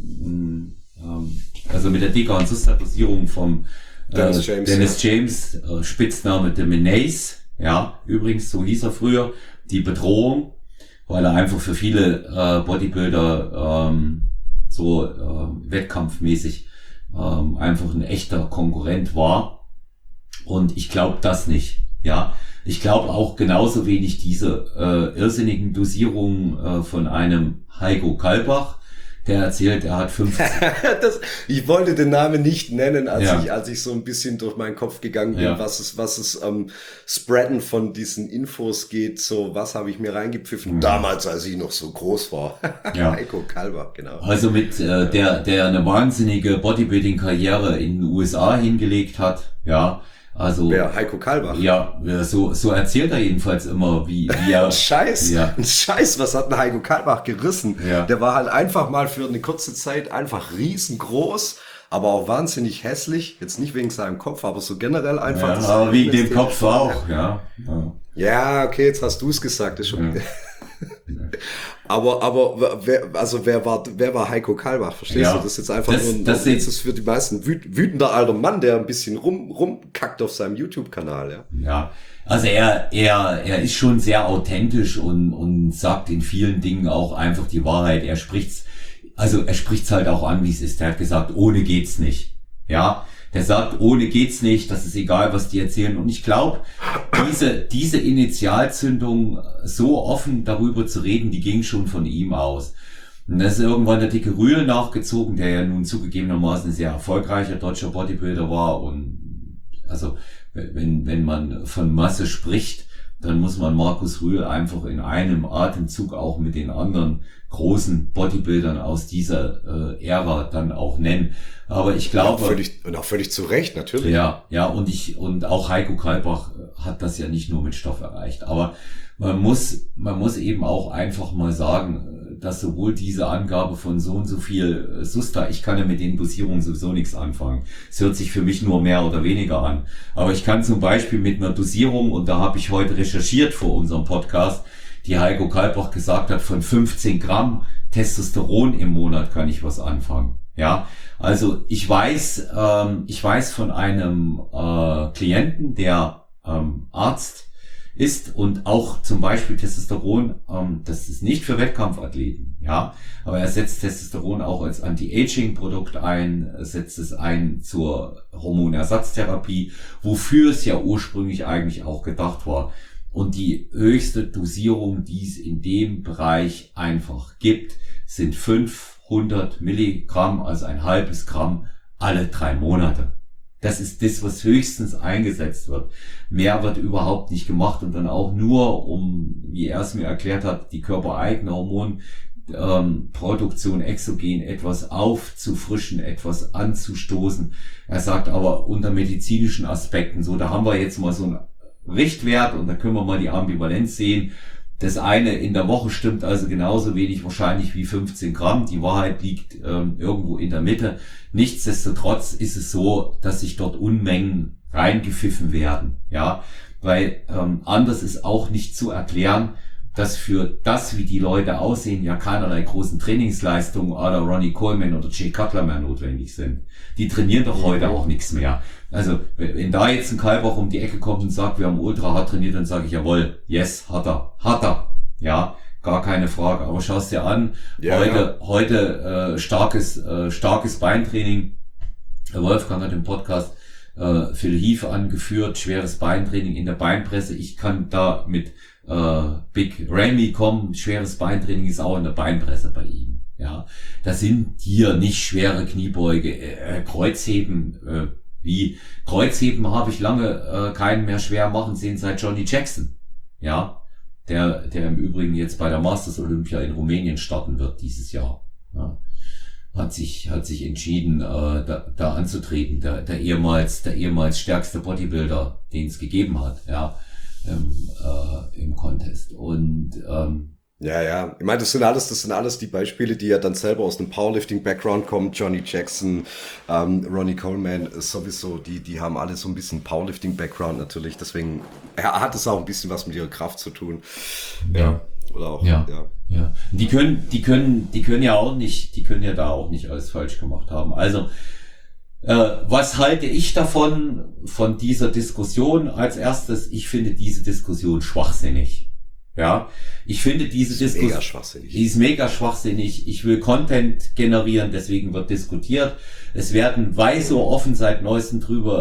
ähm, also mit der Deka- und Susta-Dosierung vom äh, Dennis James, Dennis ja. James äh, Spitzname The Menace. Ja, übrigens, so hieß er früher. Die Bedrohung. Weil er einfach für viele äh, Bodybuilder ähm, so äh, wettkampfmäßig ähm, einfach ein echter Konkurrent war. Und ich glaube das nicht. Ja, ich glaube auch genauso wenig diese äh, irrsinnigen Dosierungen äh, von einem Heiko Kalbach, der erzählt, er hat fünfzig. das, ich wollte den Namen nicht nennen, als ja. ich als ich so ein bisschen durch meinen Kopf gegangen bin, ja. was es was es ähm, Spreaden von diesen Infos geht, so was habe ich mir reingepfiffen, mhm. damals, als ich noch so groß war. Ja. Heiko Kalbach, genau. Also mit äh, der der eine wahnsinnige Bodybuilding-Karriere in den U S A hingelegt hat, ja. Also, wer? Heiko Kalbach? Ja, so, so erzählt er jedenfalls immer, wie, wie er... Scheiß, ja. ein Scheiß, was hat ein Heiko Kalbach gerissen? Ja. Der war halt einfach mal für eine kurze Zeit einfach riesengroß, aber auch wahnsinnig hässlich. Jetzt nicht wegen seinem Kopf, aber so generell einfach. Ja, aber wegen dem Kopf auch, ja. Ja, ja okay, jetzt hast du es gesagt, das ist schon... Ja. aber, aber, wer, also wer war, wer war Heiko Kalbach? Verstehst ja, du? Das ist jetzt einfach das, nur ein, das ist für die meisten wüt, wütender alter Mann, der ein bisschen rum, rumkackt auf seinem YouTube-Kanal, ja. Ja. Also er, er, er ist schon sehr authentisch und, und sagt in vielen Dingen auch einfach die Wahrheit. Er spricht's, also er spricht's halt auch an, wie es ist. Er hat gesagt, ohne geht's nicht. Ja. Der sagt, ohne geht's nicht, das ist egal, was die erzählen. Und ich glaube, diese, diese Initialzündung, so offen darüber zu reden, die ging schon von ihm aus. Und da ist irgendwann der dicke Rühl nachgezogen, der ja nun zugegebenermaßen ein sehr erfolgreicher deutscher Bodybuilder war. Und also, wenn, wenn man von Masse spricht, dann muss man Markus Rühl einfach in einem Atemzug auch mit den anderen großen Bodybuildern aus dieser äh, Ära dann auch nennen. Aber ich glaube... Und auch völlig, und auch völlig zu Recht, natürlich. Ja, ja, und ich, und auch Heiko Kalbach hat das ja nicht nur mit Stoff erreicht. Aber man muss, man muss eben auch einfach mal sagen, dass sowohl diese Angabe von so und so viel Susta, ich kann ja mit den Dosierungen sowieso nichts anfangen. Es hört sich für mich nur mehr oder weniger an. Aber ich kann zum Beispiel mit einer Dosierung, und da habe ich heute recherchiert vor unserem Podcast, die Heiko Kalbach gesagt hat, von fünfzehn Gramm Testosteron im Monat kann ich was anfangen. Ja, also ich weiß, ähm, ich weiß von einem äh, Klienten, der ähm, Arzt ist und auch zum Beispiel Testosteron, ähm, das ist nicht für Wettkampfathleten, ja, aber er setzt Testosteron auch als Anti-Aging-Produkt ein, setzt es ein zur Hormonersatztherapie, wofür es ja ursprünglich eigentlich auch gedacht war. Und die höchste Dosierung, die es in dem Bereich einfach gibt, sind fünfhundert Milligramm, also ein halbes Gramm alle drei Monate. Das ist das, was höchstens eingesetzt wird. Mehr wird überhaupt nicht gemacht und dann auch nur, um, wie er es mir erklärt hat, die körpereigene Hormonproduktion ähm, exogen etwas aufzufrischen, etwas anzustoßen. Er sagt aber unter medizinischen Aspekten so, da haben wir jetzt mal so einen Richtwert und da können wir mal die Ambivalenz sehen. Das eine in der Woche stimmt also genauso wenig wahrscheinlich wie fünfzehn Gramm. Die Wahrheit liegt ähm, irgendwo in der Mitte. Nichtsdestotrotz ist es so, dass sich dort Unmengen reingepfiffen werden. Ja, weil ähm, anders ist auch nicht zu erklären, dass für das, wie die Leute aussehen, ja keinerlei großen Trainingsleistungen à la Ronnie Coleman oder Jay Cutler mehr notwendig sind. Die trainieren doch heute auch nichts mehr. Also wenn da jetzt ein Kalbach um die Ecke kommt und sagt, wir haben ultra hart trainiert, dann sage ich, jawohl, yes, hat er, hat er. Ja, gar keine Frage. Aber schaust dir an, ja, heute ja. heute äh, starkes äh, starkes Beintraining. Wolfgang hat im Podcast äh, Phil Heath angeführt, schweres Beintraining in der Beinpresse. Ich kann da mit Uh, Big Ramy kommen, schweres Beintraining ist auch in der Beinpresse bei ihm. Ja, das sind hier nicht schwere Kniebeuge, äh, Kreuzheben, äh, wie Kreuzheben habe ich lange äh, keinen mehr schwer machen sehen seit Johnny Jackson. Ja, der der im Übrigen jetzt bei der Masters Olympia in Rumänien starten wird dieses Jahr. Ja, hat sich hat sich entschieden, äh, da, da anzutreten. Der der ehemals der ehemals stärkste Bodybuilder, den es gegeben hat. Ja. Im, äh, im Contest. Und ähm, ja, ja. Ich meine, das sind alles, das sind alles die Beispiele, die ja dann selber aus dem Powerlifting-Background kommen. Johnny Jackson, ähm, Ronnie Coleman sowieso, die, die haben alle so ein bisschen Powerlifting-Background natürlich. Deswegen ja, hat es auch ein bisschen was mit ihrer Kraft zu tun. Ja. ja. Oder auch. Ja. ja. Ja. Die können, die können, die können ja auch nicht, die können ja da auch nicht alles falsch gemacht haben. Also Äh, was halte ich davon, von dieser Diskussion? Als erstes, ich finde diese Diskussion schwachsinnig. Ja, ich finde diese Diskussion mega schwachsinnig. Die ist mega schwachsinnig. Ich will Content generieren, deswegen wird diskutiert. Es werden, weil so offen seit neuestem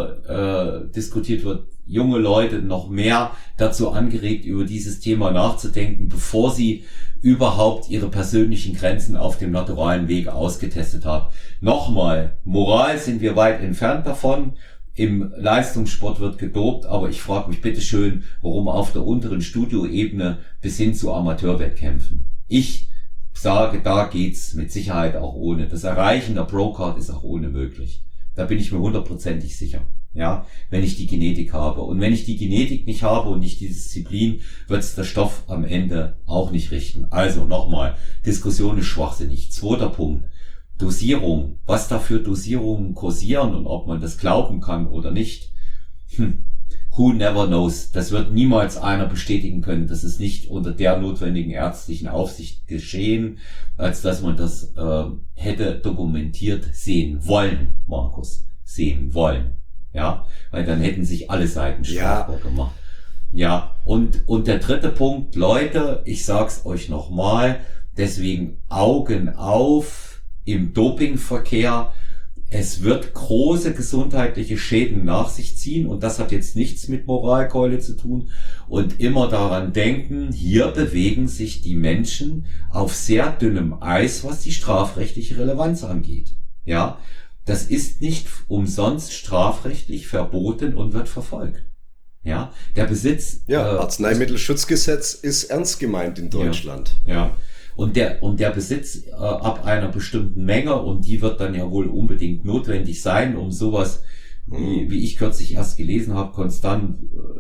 drüber äh, diskutiert wird, junge Leute noch mehr dazu angeregt, über dieses Thema nachzudenken, bevor sie überhaupt ihre persönlichen Grenzen auf dem naturalen Weg ausgetestet haben. Nochmal, Moral sind wir weit entfernt davon. Im Leistungssport wird gedopt, aber ich frage mich bitteschön, warum auf der unteren Studioebene bis hin zu Amateurwettkämpfen. Ich sage, da geht's mit Sicherheit auch ohne. Das Erreichen der Pro-Card ist auch ohne möglich. Da bin ich mir hundertprozentig sicher. Ja, wenn ich die Genetik habe. Und wenn ich die Genetik nicht habe und nicht die Disziplin, wird's der Stoff am Ende auch nicht richten. Also nochmal, Diskussion ist schwachsinnig. Zweiter Punkt. Dosierung. Was da für Dosierungen kursieren und ob man das glauben kann oder nicht. Hm. Who never knows. Das wird niemals einer bestätigen können. Das ist nicht unter der notwendigen ärztlichen Aufsicht geschehen, als dass man das äh, hätte dokumentiert sehen wollen, Markus. Sehen wollen. Ja, weil dann hätten sich alle Seiten strafbar ja. gemacht. Ja, und, und der dritte Punkt, Leute, ich sag's euch nochmal, deswegen Augen auf im Dopingverkehr. Es wird große gesundheitliche Schäden nach sich ziehen und das hat jetzt nichts mit Moralkeule zu tun. Und immer daran denken, hier bewegen sich die Menschen auf sehr dünnem Eis, was die strafrechtliche Relevanz angeht. Ja, das ist nicht umsonst strafrechtlich verboten und wird verfolgt. Ja, der Besitz. Ja, äh, Arzneimittelschutzgesetz ist ernst gemeint in Deutschland. Ja. ja. Und der, und der Besitz äh, ab einer bestimmten Menge, und die wird dann ja wohl unbedingt notwendig sein, um sowas, mhm. wie, wie ich kürzlich erst gelesen habe, konstant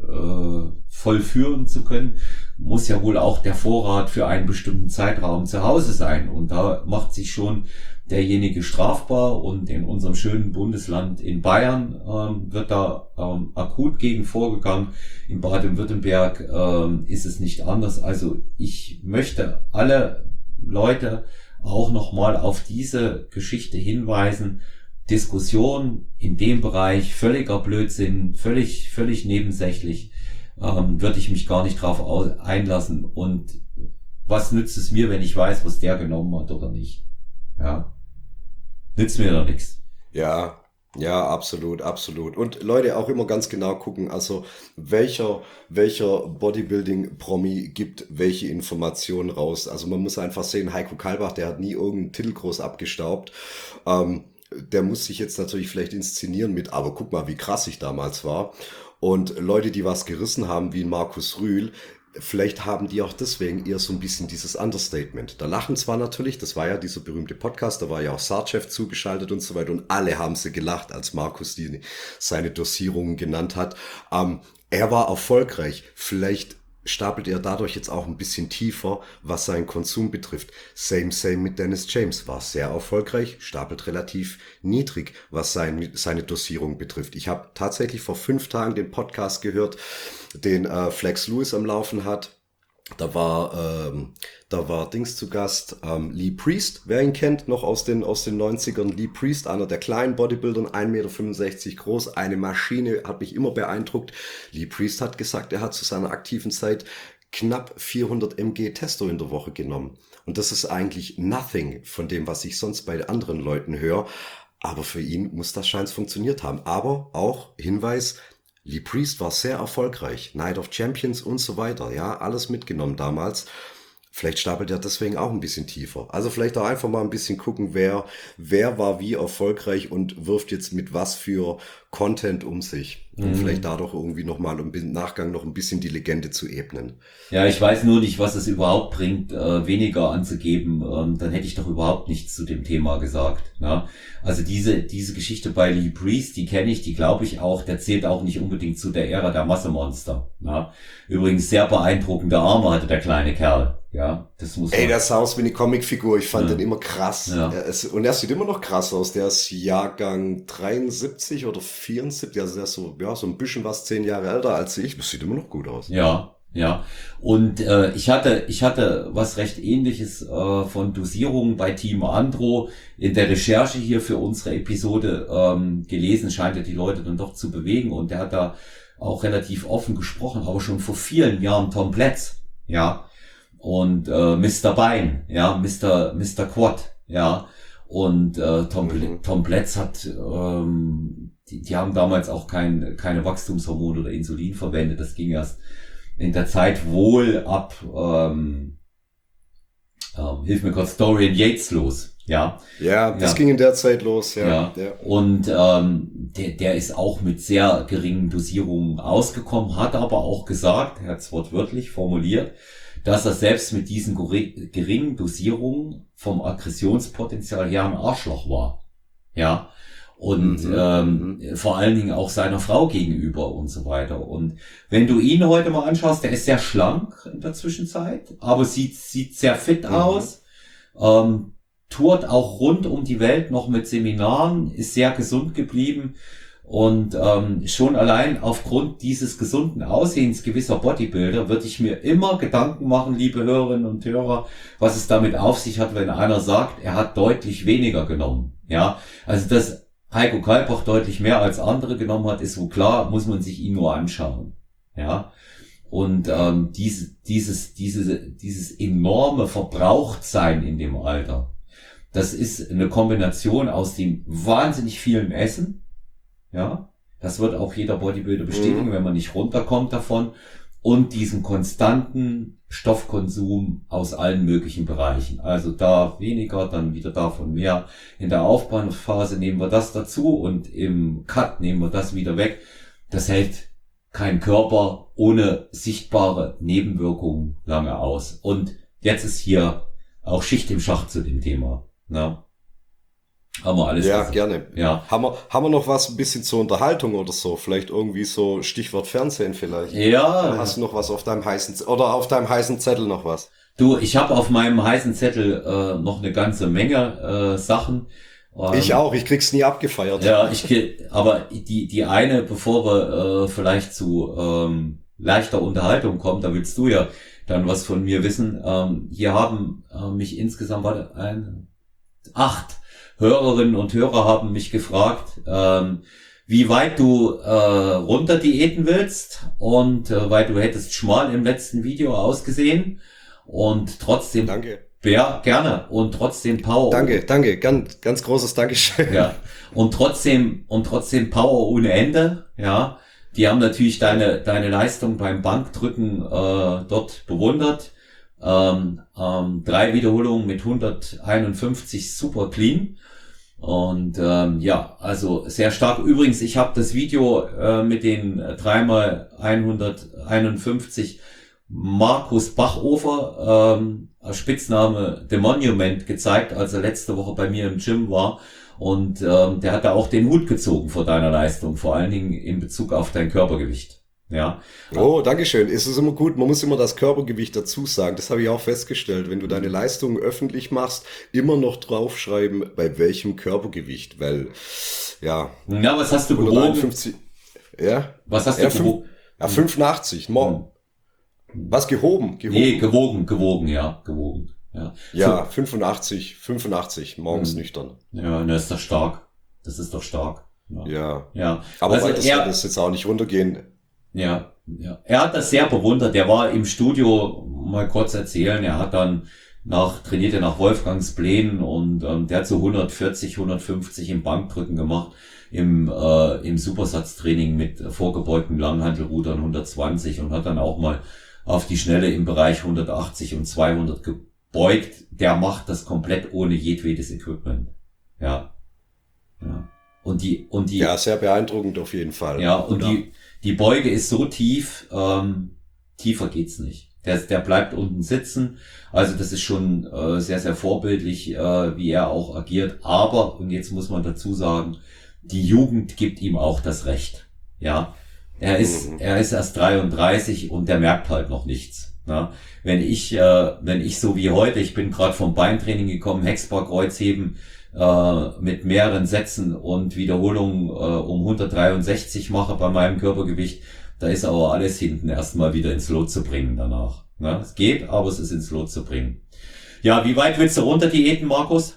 äh, vollführen zu können, muss ja wohl auch der Vorrat für einen bestimmten Zeitraum zu Hause sein. Und da macht sich schon derjenige strafbar, und in unserem schönen Bundesland in Bayern ähm, wird da ähm, akut gegen vorgegangen. In Baden-Württemberg ähm, ist es nicht anders. Also ich möchte alle Leute auch nochmal auf diese Geschichte hinweisen. Diskussion in dem Bereich, völliger Blödsinn, völlig, völlig nebensächlich, ähm, würde ich mich gar nicht drauf einlassen. Und was nützt es mir, wenn ich weiß, was der genommen hat oder nicht? Ja, nützt mir doch nichts. Ja, ja, absolut, absolut. Und Leute auch immer ganz genau gucken, also welcher, welcher Bodybuilding-Promi gibt welche Informationen raus. Also man muss einfach sehen, Heiko Kalbach, der hat nie irgendeinen Titel groß abgestaubt. Ähm, der muss sich jetzt natürlich vielleicht inszenieren mit, aber guck mal, wie krass ich damals war. Und Leute, die was gerissen haben, wie Markus Rühl, vielleicht haben die auch deswegen eher so ein bisschen dieses Understatement. Da lachen zwar natürlich, das war ja dieser berühmte Podcast, da war ja auch Sarchev zugeschaltet und so weiter und alle haben sie gelacht, als Markus die, seine Dosierungen genannt hat. Ähm, er war erfolgreich, vielleicht stapelt er dadurch jetzt auch ein bisschen tiefer, was seinen Konsum betrifft. Same, same mit Dennis James, war sehr erfolgreich, stapelt relativ niedrig, was sein, seine Dosierung betrifft. Ich habe tatsächlich vor fünf Tagen den Podcast gehört, den äh, Flex Lewis am Laufen hat. Da war, ähm, da war Dings zu Gast, ähm, Lee Priest, wer ihn kennt, noch aus den, aus den neunzigern. Lee Priest, einer der kleinen Bodybuilder, ein Meter fünfundsechzig groß, eine Maschine, hat mich immer beeindruckt. Lee Priest hat gesagt, er hat zu seiner aktiven Zeit knapp vierhundert Milligramm Testo in der Woche genommen. Und das ist eigentlich nothing von dem, was ich sonst bei anderen Leuten höre. Aber für ihn muss das scheinbar funktioniert haben. Aber auch Hinweis, Lee Priest war sehr erfolgreich, Night of Champions und so weiter, ja, alles mitgenommen damals. Vielleicht stapelt er deswegen auch ein bisschen tiefer. Also vielleicht auch einfach mal ein bisschen gucken, wer, wer war wie erfolgreich und wirft jetzt mit was für Content um sich. Und mhm. vielleicht dadurch irgendwie nochmal im Nachgang noch ein bisschen die Legende zu ebnen. Ja, ich weiß nur nicht, was es überhaupt bringt, äh, weniger anzugeben. Ähm, dann hätte ich doch überhaupt nichts zu dem Thema gesagt. Ne? Also diese diese Geschichte bei Lee Priest, die kenne ich, die glaube ich auch. Der zählt auch nicht unbedingt zu der Ära der Massemonster. Ne? Übrigens sehr beeindruckende Arme hatte der kleine Kerl. Ja, das muss. Ey, der sah aus wie eine Comicfigur. Ich fand ja. den immer krass. Ja. Er ist, und er sieht immer noch krass aus. Der ist Jahrgang dreiundsiebzig oder vierundsiebzig. Also der ist so, ja, so ein bisschen was zehn Jahre älter als ich. Das sieht immer noch gut aus. Ja, ja. Und äh, ich hatte, ich hatte was recht Ähnliches äh, von Dosierungen bei Team Andro in der Recherche hier für unsere Episode ähm, gelesen. Scheint ja die Leute dann doch zu bewegen. Und der hat da auch relativ offen gesprochen, aber schon vor vielen Jahren Tom Pletz. Ja. Und äh, Mister Bein, ja, Mister Mister Quad, ja, und äh, Tom, mhm. Tom Pletz hat, ähm, die, die haben damals auch kein, keine Wachstumshormone oder Insulin verwendet, das ging erst in der Zeit wohl ab, ähm, ähm, hilf mir kurz, Dorian Yates los, ja. Ja, das ja. ging in der Zeit los, ja. ja. ja. Und ähm, der, der ist auch mit sehr geringen Dosierungen ausgekommen, hat aber auch gesagt, er hat es wortwörtlich formuliert, dass er selbst mit diesen geringen Dosierungen vom Aggressionspotenzial her ein Arschloch war. Ja. Und mhm. ähm, vor allen Dingen auch seiner Frau gegenüber und so weiter. Und wenn du ihn heute mal anschaust, der ist sehr schlank in der Zwischenzeit, aber sieht sieht sehr fit mhm. aus, ähm, tourt auch rund um die Welt noch mit Seminaren, ist sehr gesund geblieben. Und ähm, schon allein aufgrund dieses gesunden Aussehens gewisser Bodybuilder würde ich mir immer Gedanken machen, liebe Hörerinnen und Hörer, was es damit auf sich hat, wenn einer sagt, er hat deutlich weniger genommen. Ja, also dass Heiko Kalbach deutlich mehr als andere genommen hat, ist so klar, muss man sich ihn nur anschauen. Ja, und ähm, diese, dieses, diese, dieses enorme Verbrauchtsein in dem Alter, das ist eine Kombination aus dem wahnsinnig vielen Essen. Ja, das wird auch jeder Bodybuilder bestätigen, mhm. wenn man nicht runterkommt davon. Und diesen konstanten Stoffkonsum aus allen möglichen Bereichen. Also da weniger, dann wieder davon mehr. In der Aufbauphase nehmen wir das dazu und im Cut nehmen wir das wieder weg. Das hält kein Körper ohne sichtbare Nebenwirkungen lange aus. Und jetzt ist hier auch Schicht im Schacht zu dem Thema. Ne? Haben wir alles Ja, gesagt. gerne. Ja. Haben wir, haben wir noch was ein bisschen zur Unterhaltung oder so? Vielleicht irgendwie so Stichwort Fernsehen vielleicht? Ja. Oder hast du noch was auf deinem heißen Z- oder auf deinem heißen Zettel noch was? Du, ich habe auf meinem heißen Zettel äh, noch eine ganze Menge äh, Sachen. Ähm, ich auch, ich krieg's nie abgefeiert. Ja, ich aber die die eine, bevor wir äh, vielleicht zu ähm, leichter Unterhaltung kommen, da willst du ja dann was von mir wissen. Ähm, hier haben äh, mich insgesamt, warte, ein, acht Hörerinnen und Hörer haben mich gefragt, ähm, wie weit du äh, runter diäten willst und äh, weil du hättest schmal im letzten Video ausgesehen und trotzdem... Danke. Ja, gerne. Und trotzdem Power. Danke, danke. Ganz, ganz großes Dankeschön. Ja. Und trotzdem, und trotzdem Power ohne Ende. Ja. Die haben natürlich deine, deine Leistung beim Bankdrücken, äh, dort bewundert. Ähm, ähm, drei Wiederholungen mit hunderteinundfünfzig super clean. Und, ähm, ja, also sehr stark. Übrigens, ich habe das Video, äh, mit den dreimal hunderteinundfünfzig Markus Bachofer, ähm, Spitzname The Monument, gezeigt, als er letzte Woche bei mir im Gym war. Und ähm, der hat da auch den Hut gezogen vor deiner Leistung, vor allen Dingen in Bezug auf dein Körpergewicht. Ja. Oh, Dankeschön. Es ist immer gut, man muss immer das Körpergewicht dazu sagen. Das habe ich auch festgestellt. Wenn du deine Leistungen öffentlich machst, immer noch draufschreiben, bei welchem Körpergewicht. Weil, ja. Ja, was hast du gewogen? hunderteinundfünfzig, ja? Was hast du ja, gewogen? Ja, fünfundachtzig, morgen. Was, gehoben? Gehoben? Nee, gewogen, gewogen, ja, gewogen. Ja, ja fünfundachtzig, fünfundachtzig, morgens mhm. nüchtern. Ja, das ist doch stark. Das ist doch stark. Ja. Ja. ja. Aber also weiter soll das jetzt auch nicht runtergehen. Ja, ja. Er hat das sehr bewundert. Der war im Studio, mal kurz erzählen, er hat dann nach, trainierte nach Wolfgangs Plänen und ähm, der hat so hundertvierzig, hundertfünfzig im Bankdrücken gemacht. Im, äh, im Supersatztraining mit vorgebeugten Langhantelrudern hundertzwanzig und hat dann auch mal auf die Schnelle im Bereich hundertachtzig und zweihundert gebeugt. Der macht das komplett ohne jedwedes Equipment. Ja. Ja. Und die, und die. Ja, sehr beeindruckend auf jeden Fall. Ja, und Oder? die, die Beuge ist so tief, ähm, tiefer geht's nicht. Der, der bleibt unten sitzen. Also das ist schon äh, sehr, sehr vorbildlich, äh, wie er auch agiert. Aber, und jetzt muss man dazu sagen, die Jugend gibt ihm auch das Recht. Ja. Er ist, mhm. er ist erst dreiunddreißig und der merkt halt noch nichts. Ja. Wenn ich, äh, wenn ich so wie heute, ich bin gerade vom Beintraining gekommen, Hexbar Kreuzheben äh, mit mehreren Sätzen und Wiederholungen äh, um hundertdreiundsechzig mache bei meinem Körpergewicht, da ist aber alles hinten erstmal wieder ins Lot zu bringen danach. Ja. Es geht, aber es ist ins Lot zu bringen. Ja, wie weit willst du runter diäten, Markus?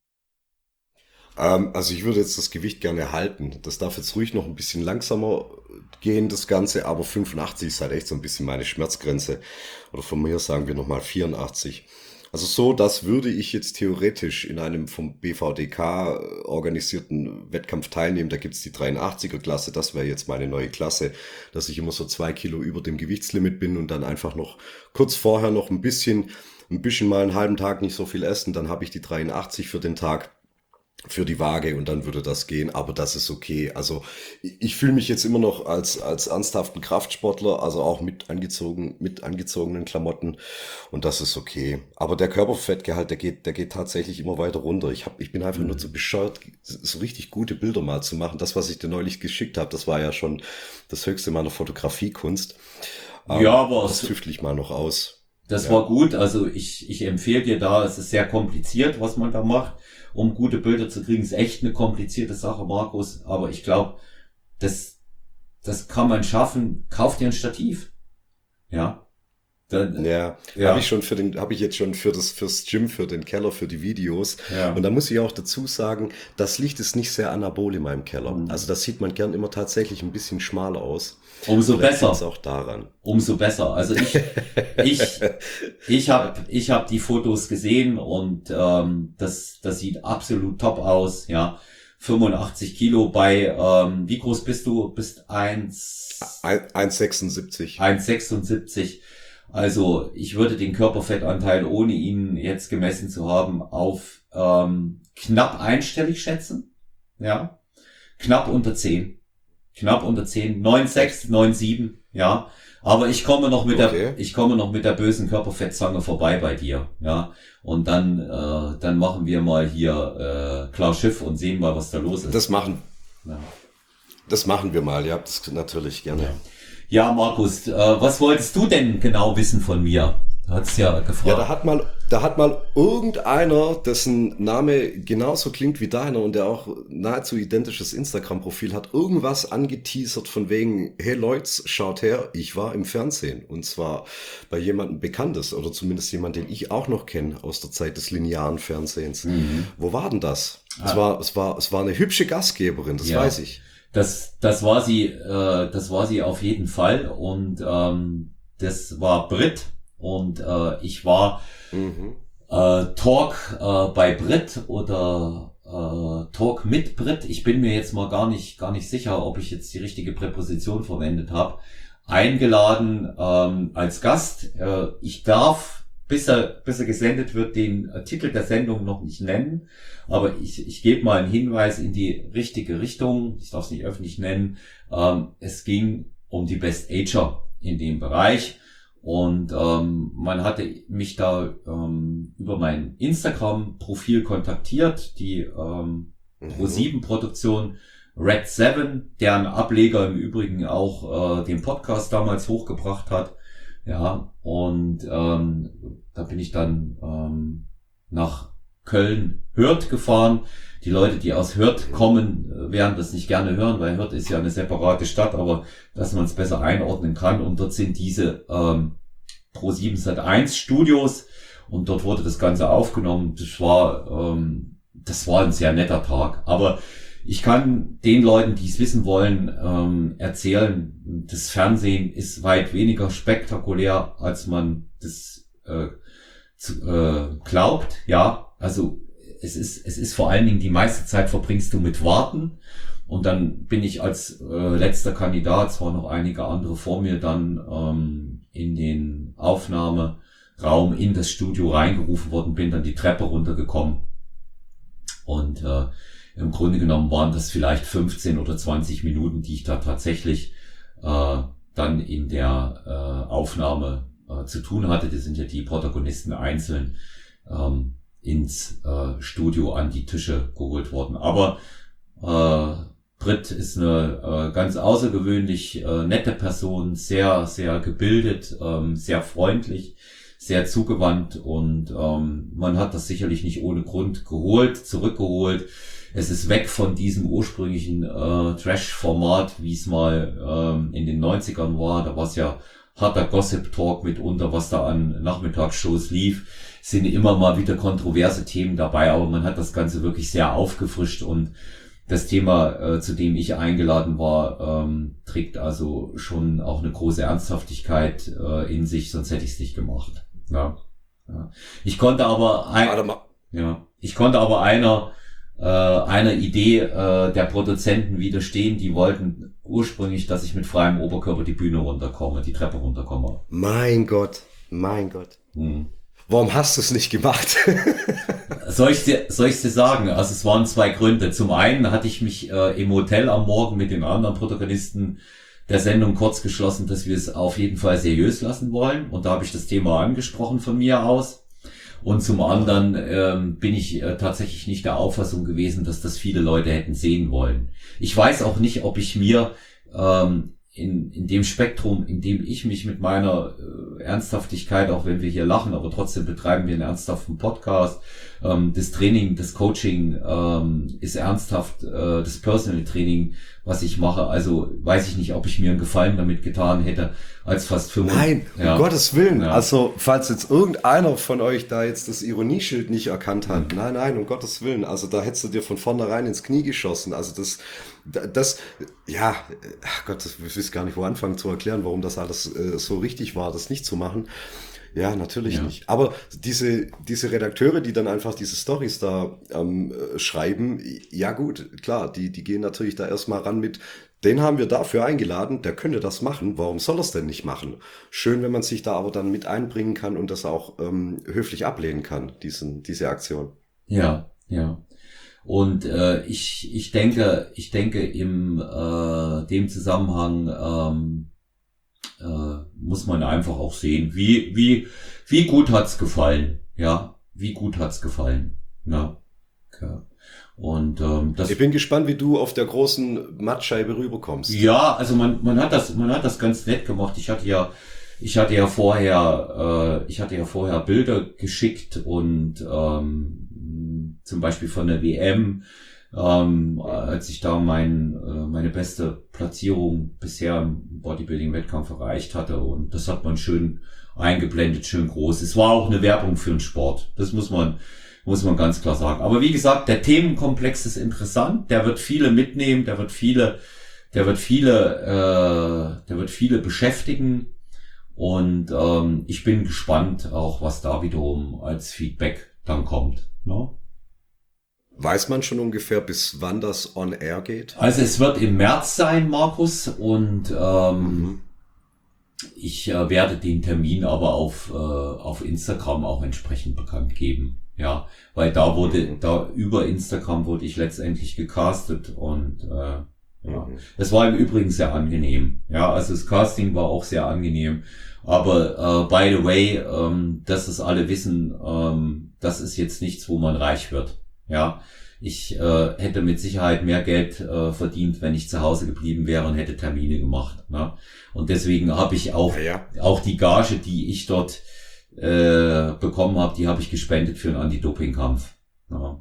Ähm, also ich würde jetzt das Gewicht gerne halten. Das darf jetzt ruhig noch ein bisschen langsamer gehen, das Ganze, aber fünfundachtzig ist halt echt so ein bisschen meine Schmerzgrenze. Oder von mir sagen wir nochmal vierundachtzig. Also so, das würde ich jetzt theoretisch in einem vom B V D K organisierten Wettkampf teilnehmen. Da gibt's die dreiundachtziger Klasse, das wäre jetzt meine neue Klasse, dass ich immer so zwei Kilo über dem Gewichtslimit bin und dann einfach noch kurz vorher noch ein bisschen, ein bisschen mal einen halben Tag nicht so viel essen. Dann habe ich die dreiundachtzig für den Tag. Für die Waage und dann würde das gehen, aber das ist okay. Also ich, ich fühle mich jetzt immer noch als als ernsthaften Kraftsportler, also auch mit angezogen mit angezogenen Klamotten und das ist okay. Aber der Körperfettgehalt, der geht der geht tatsächlich immer weiter runter. Ich habe ich bin einfach mhm. nur zu bescheuert, so richtig gute Bilder mal zu machen. Das, was ich dir neulich geschickt habe, das war ja schon das Höchste meiner Fotografiekunst. Ähm, ja, aber das tüftel ich mal noch aus. Das ja. war gut. Also ich ich empfehle dir da, es ist sehr kompliziert, was man da macht. Um gute Bilder zu kriegen, ist echt eine komplizierte Sache, Markus. Aber ich glaube, das, das kann man schaffen. Kauf dir ein Stativ. Ja. Dann, ja, ja. habe ich schon für den, habe ich jetzt schon für das, fürs Gym, für den Keller, für die Videos. Ja. Und da muss ich auch dazu sagen, das Licht ist nicht sehr anabol in meinem Keller. Mhm. Also das sieht man gern immer tatsächlich ein bisschen schmaler aus. Umso Vielleicht besser. Ist auch daran. Umso besser. Also ich, ich, ich habe, ich habe die Fotos gesehen und ähm, das, das sieht absolut top aus. Ja, fünfundachtzig Kilo bei, ähm, wie groß bist du? Bist eins eins sechsundsiebzig. eins sechsundsiebzig. Also ich würde den Körperfettanteil, ohne ihn jetzt gemessen zu haben, auf ähm, knapp einstellig schätzen. Ja, knapp unter zehn. Knapp unter zehn. neun Komma sechs, neun Komma sieben. Ja, aber ich komme noch mit okay. der, ich komme noch mit der bösen Körperfettzange vorbei bei dir. Ja, und dann, äh, dann machen wir mal hier äh, klar Schiff und sehen mal, was da los ist. Das machen. Ja. Das machen wir mal. Ja, das natürlich gerne. Ja. Ja, Markus, äh, was wolltest du denn genau wissen von mir? Du hast ja gefragt. Ja, da hat mal, da hat mal irgendeiner, dessen Name genauso klingt wie deiner und der auch nahezu identisches Instagram-Profil hat, irgendwas angeteasert von wegen, hey Leute, schaut her, ich war im Fernsehen. Und zwar bei jemandem Bekanntes oder zumindest jemand, den ich auch noch kenne aus der Zeit des linearen Fernsehens. Mhm. Wo war denn das? Ah. Es war, es war, es war eine hübsche Gastgeberin, das ja. weiß ich. Das, das war sie, äh, das war sie auf jeden Fall und ähm, das war Brit. Und äh, ich war mhm. äh, Talk äh, bei Brit oder äh, Talk mit Brit. Ich bin mir jetzt mal gar nicht gar nicht sicher, ob ich jetzt die richtige Präposition verwendet habe. Eingeladen ähm, als Gast. Äh, ich darf, bis er bis er gesendet wird, den äh, Titel der Sendung noch nicht nennen. Aber ich ich gebe mal einen Hinweis in die richtige Richtung. Ich darf es nicht öffentlich nennen. Ähm, es ging um die Best Ager in dem Bereich. Und ähm, man hatte mich da ähm, über mein Instagram-Profil kontaktiert, die ähm, mhm. Pro sieben Produktion Red Seven, deren Ableger im Übrigen auch äh, den Podcast damals hochgebracht hat. Ja, und ähm, da bin ich dann ähm, nach Köln-Hürth gefahren. Die Leute, die aus Hürth kommen, werden das nicht gerne hören, weil Hürth ist ja eine separate Stadt, aber dass man es besser einordnen kann. Und dort sind diese ähm, Pro sieben Sat eins Studios und dort wurde das Ganze aufgenommen. Das war, ähm, das war ein sehr netter Tag. Aber ich kann den Leuten, die es wissen wollen, ähm, erzählen, das Fernsehen ist weit weniger spektakulär, als man das äh, zu, äh, glaubt. Ja, also es ist, es ist vor allen Dingen, die meiste Zeit verbringst du mit Warten. Und dann bin ich als äh, letzter Kandidat, zwar noch einige andere vor mir, dann ähm, in den Aufnahmeraum, in das Studio reingerufen worden, bin dann die Treppe runtergekommen. Und äh, im Grunde genommen waren das vielleicht fünfzehn oder zwanzig Minuten, die ich da tatsächlich äh, dann in der äh, Aufnahme äh, zu tun hatte. Das sind ja die Protagonisten einzeln ähm, ins äh, Studio an die Tische geholt worden. Aber äh, Brit ist eine äh, ganz außergewöhnlich äh, nette Person, sehr, sehr gebildet, ähm, sehr freundlich, sehr zugewandt und ähm, man hat das sicherlich nicht ohne Grund geholt, zurückgeholt. Es ist weg von diesem ursprünglichen äh, Trash-Format, wie es mal ähm, in den neunzigern war. Da war es ja harter Gossip-Talk mitunter, was da an Nachmittagsshows lief. Es sind immer mal wieder kontroverse Themen dabei, aber man hat das Ganze wirklich sehr aufgefrischt und das Thema, äh, zu dem ich eingeladen war, ähm, trägt also schon auch eine große Ernsthaftigkeit äh, in sich, sonst hätte ich es nicht gemacht. Ja. Ja. Ich konnte aber ein, ja, ich konnte aber einer äh, einer Idee äh, der Produzenten widerstehen. Die wollten ursprünglich, dass ich mit freiem Oberkörper die Bühne runterkomme, die Treppe runterkomme. Mein Gott, mein Gott. Hm. Warum hast du es nicht gemacht? Soll ich dir, soll ich dir sagen? Also es waren zwei Gründe. Zum einen hatte ich mich äh, im Hotel am Morgen mit den anderen Protagonisten der Sendung kurz geschlossen, dass wir es auf jeden Fall seriös lassen wollen. Und da habe ich das Thema angesprochen von mir aus. Und zum anderen ähm, bin ich äh, tatsächlich nicht der Auffassung gewesen, dass das viele Leute hätten sehen wollen. Ich weiß auch nicht, ob ich mir ähm, in, in dem Spektrum, in dem ich mich mit meiner äh, Ernsthaftigkeit, auch wenn wir hier lachen, aber trotzdem betreiben wir einen ernsthaften Podcast, ähm, das Training, das Coaching ähm, ist ernsthaft, äh, das Personal Training, was ich mache, also weiß ich nicht, ob ich mir einen Gefallen damit getan hätte, als fast fünfundfünfzig. Nein, ja. Um Gottes Willen. Ja. Also, falls jetzt irgendeiner von euch da jetzt das Ironieschild nicht erkannt hat, mhm. nein, nein, um Gottes Willen. Also, da hättest du dir von vornherein ins Knie geschossen. Also, das, das, ja, ach Gott, ich weiß gar nicht, wo anfangen zu erklären, warum das alles äh, so richtig war, das nicht zu machen. Ja, natürlich ja. nicht. Aber diese diese Redakteure, die dann einfach diese Storys da ähm, schreiben, ja gut, klar, die die gehen natürlich da erstmal ran mit, den haben wir dafür eingeladen, der könnte das machen, warum soll er es denn nicht machen? Schön, wenn man sich da aber dann mit einbringen kann und das auch ähm, höflich ablehnen kann, diesen diese Aktion. Ja, ja. Und äh, ich ich denke, ich denke im äh, dem Zusammenhang ähm, Äh, muss man einfach auch sehen, wie wie wie gut hat's gefallen, ja, wie gut hat's gefallen, ja. Okay. Und ähm, das. Ich bin gespannt, wie du auf der großen Mattscheibe rüberkommst. Ja, also man man hat das man hat das ganz nett gemacht. Ich hatte ja ich hatte ja vorher, äh, ich hatte ja vorher Bilder geschickt und ähm, zum Beispiel von der W M, ähm, als ich da mein, äh, meine beste Platzierung bisher im Bodybuilding-Wettkampf erreicht hatte, und das hat man schön eingeblendet, schön groß. Es war auch eine Werbung für den Sport. Das muss man, muss man ganz klar sagen. Aber wie gesagt, der Themenkomplex ist interessant. Der wird viele mitnehmen. Der wird viele, der wird viele, äh, der wird viele beschäftigen. Und ähm, ich bin gespannt auch, was da wiederum als Feedback dann kommt. Ne? Weiß man schon ungefähr, bis wann das on air geht? Also es wird im März sein, Markus, und ähm, Mhm. ich äh, werde den Termin aber auf äh, auf Instagram auch entsprechend bekannt geben. Ja, weil da wurde, Mhm. da über Instagram wurde ich letztendlich gecastet, und äh, ja, Mhm. es war im Übrigen sehr angenehm. Ja, also das Casting war auch sehr angenehm. Aber äh, by the way, ähm, dass es alle wissen, ähm, das ist jetzt nichts, wo man reich wird. Ja, ich äh, hätte mit Sicherheit mehr Geld äh, verdient, wenn ich zu Hause geblieben wäre und hätte Termine gemacht. Ne? Und deswegen habe ich auch Ja, ja. auch die Gage, die ich dort äh, bekommen habe, die habe ich gespendet für einen Anti-Doping-Kampf. Ja.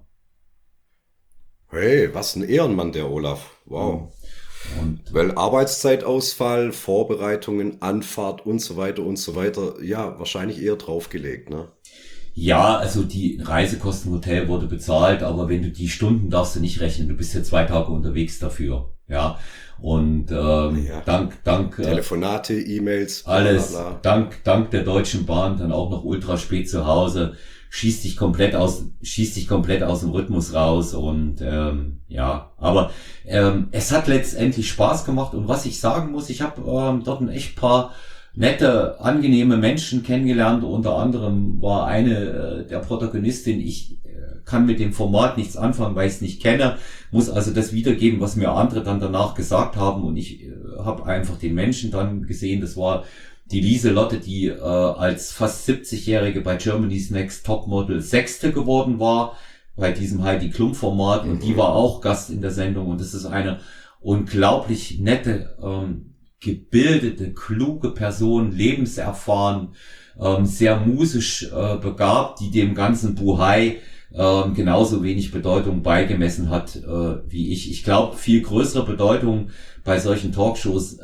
Hey, was ein Ehrenmann, der Olaf. Wow. Und Weil Arbeitszeitausfall, Vorbereitungen, Anfahrt und so weiter und so weiter, ja, wahrscheinlich eher draufgelegt, ne? ja, also die Reisekosten Hotel wurde bezahlt, aber wenn du die Stunden darfst du nicht rechnen, du bist ja zwei Tage unterwegs dafür. Ja. Und ähm, Ja. dank, dank äh, Telefonate, E-Mails, bla, alles, bla, bla. dank, dank der Deutschen Bahn dann auch noch ultra spät zu Hause, schießt dich komplett aus, schießt dich komplett aus dem Rhythmus raus, und ähm, ja, aber ähm, es hat letztendlich Spaß gemacht, und was ich sagen muss, ich habe ähm, dort ein echt paar nette, angenehme Menschen kennengelernt. Unter anderem war eine äh, der Protagonistin, ich äh, kann mit dem Format nichts anfangen, weil ich es nicht kenne, muss also das wiedergeben, was mir andere dann danach gesagt haben, und ich äh, habe einfach den Menschen dann gesehen, das war die Lieselotte, die äh, als fast siebzigjährige bei Germany's Next Topmodel Sechste geworden war, bei diesem Heidi Klum-Format, und die war auch Gast in der Sendung, und das ist eine unglaublich nette, ähm, gebildete, kluge Person, lebenserfahren, ähm, sehr musisch äh, begabt, die dem ganzen Buhai ähm, genauso wenig Bedeutung beigemessen hat äh, wie ich. Ich glaube, viel größere Bedeutung bei solchen Talkshows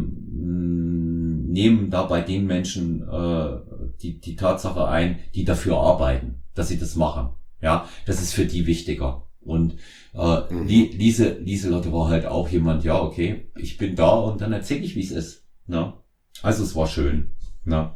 ähm, nehmen da bei den Menschen äh, die, die Tatsache ein, die dafür arbeiten, dass sie das machen. Ja, das ist für die wichtiger. Und äh, Mhm. Lise, Lieselotte war halt auch jemand, ja, okay, ich bin da und dann erzähle ich, wie es ist. Ne? Also es war schön. Ne?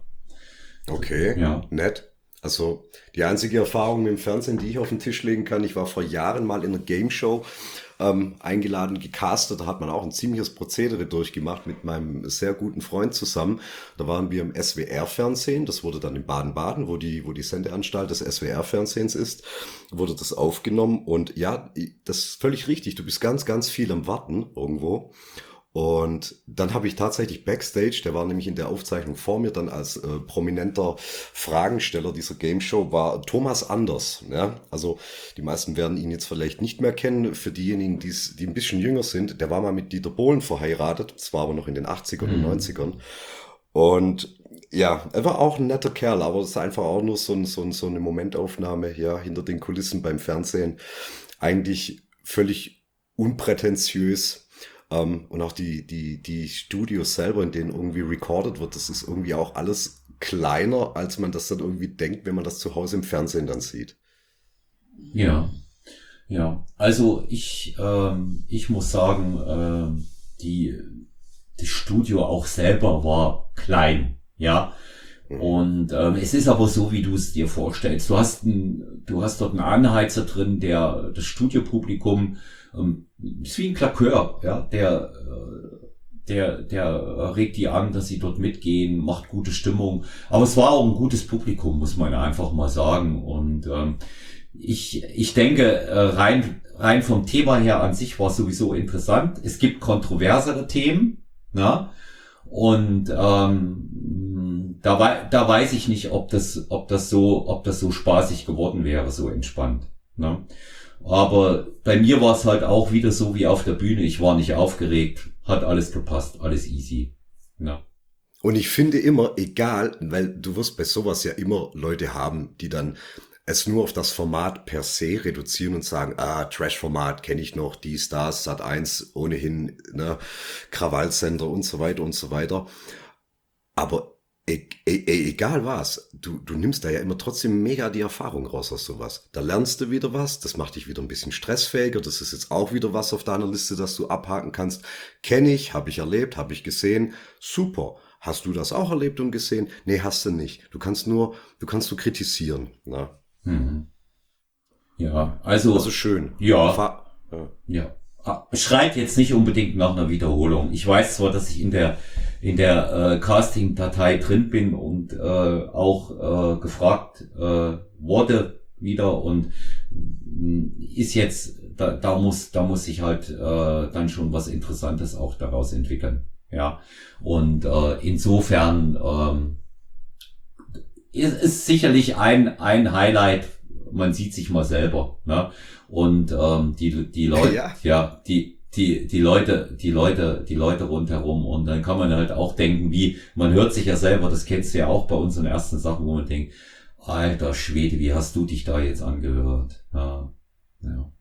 Okay, Ja. nett. Also die einzige Erfahrung mit dem Fernsehen, die ich auf den Tisch legen kann, ich war vor Jahren mal in einer Game Show ähm, eingeladen, gecastet. Da hat man auch ein ziemliches Prozedere durchgemacht mit meinem sehr guten Freund zusammen. Da waren wir im S W R-Fernsehen. Das wurde dann in Baden-Baden, wo die, wo die Sendeanstalt des S W R-Fernsehens ist, wurde das aufgenommen. Und ja, das ist völlig richtig. Du bist ganz, ganz viel am Warten irgendwo. Und dann habe ich tatsächlich Backstage, der war nämlich in der Aufzeichnung vor mir, dann als äh, prominenter Fragensteller dieser Game Show war Thomas Anders. Ja? Also die meisten werden ihn jetzt vielleicht nicht mehr kennen. Für diejenigen, die's, die ein bisschen jünger sind, der war mal mit Dieter Bohlen verheiratet. Das war aber noch in den achtzigern und Mhm. neunzigern. Und ja, er war auch ein netter Kerl, aber es ist einfach auch nur so, ein, so, ein, so eine Momentaufnahme ja, hinter den Kulissen beim Fernsehen. Eigentlich völlig unprätentiös. Um, und auch die, die, die Studios selber, in denen irgendwie recorded wird, das ist irgendwie auch alles kleiner, als man das dann irgendwie denkt, wenn man das zu Hause im Fernsehen dann sieht. Ja, ja. Also ich, ähm, ich muss sagen, ähm, die, das Studio auch selber war klein, ja. Und ähm, es ist aber so, wie du es dir vorstellst. Du hast ein, du hast dort einen Anheizer drin, der das Studiopublikum ähm, ist wie ein Klakör, ja, der äh, der der regt die an, dass sie dort mitgehen, macht gute Stimmung. Aber es war auch ein gutes Publikum, muss man einfach mal sagen. Und ähm, ich ich denke äh, rein rein vom Thema her an sich war es sowieso interessant. Es gibt kontroversere Themen, na? Und ähm, da, wei- da weiß ich nicht, ob das, ob das so, ob das so spaßig geworden wäre, so entspannt. Ne? Aber bei mir war es halt auch wieder so wie auf der Bühne. Ich war nicht aufgeregt, hat alles gepasst, alles easy. Ne? Und ich finde immer, egal, weil du wirst bei sowas ja immer Leute haben, die dann es nur auf das Format per se reduzieren und sagen, ah, Trash-Format kenne ich noch, dies, das, Sat eins, ohnehin, ne, Krawallsender und so weiter und so weiter. Aber e e egal was, du, du nimmst da ja immer trotzdem mega die Erfahrung raus aus sowas. Da lernst du wieder was, das macht dich wieder ein bisschen stressfähiger, das ist jetzt auch wieder was auf deiner Liste, das du abhaken kannst. Kenne ich, habe ich erlebt, habe ich gesehen, super. Hast du das auch erlebt und gesehen? Nee, hast du nicht. Du kannst nur, du kannst nur kritisieren. Ne? Mhm. Ja, also. Also schön. Ja. Fa ja. Ja. Schreit jetzt nicht unbedingt nach einer Wiederholung. Ich weiß zwar, dass ich in der in der äh, Casting-Datei drin bin und äh, auch äh, gefragt äh, wurde wieder und mh, ist jetzt da, da muss da muss sich halt äh, dann schon was Interessantes auch daraus entwickeln. Ja. Und äh, insofern ähm, ist, ist sicherlich ein ein Highlight. Man sieht sich mal selber, ne? Und ähm, die die Leute, ja. ja, die die die Leute, die Leute, die Leute rundherum. Und dann kann man halt auch denken, wie man hört sich ja selber. Das kennst du ja auch bei unseren ersten Sachen, wo man denkt, alter Schwede, wie hast du dich da jetzt angehört? Ja, ja,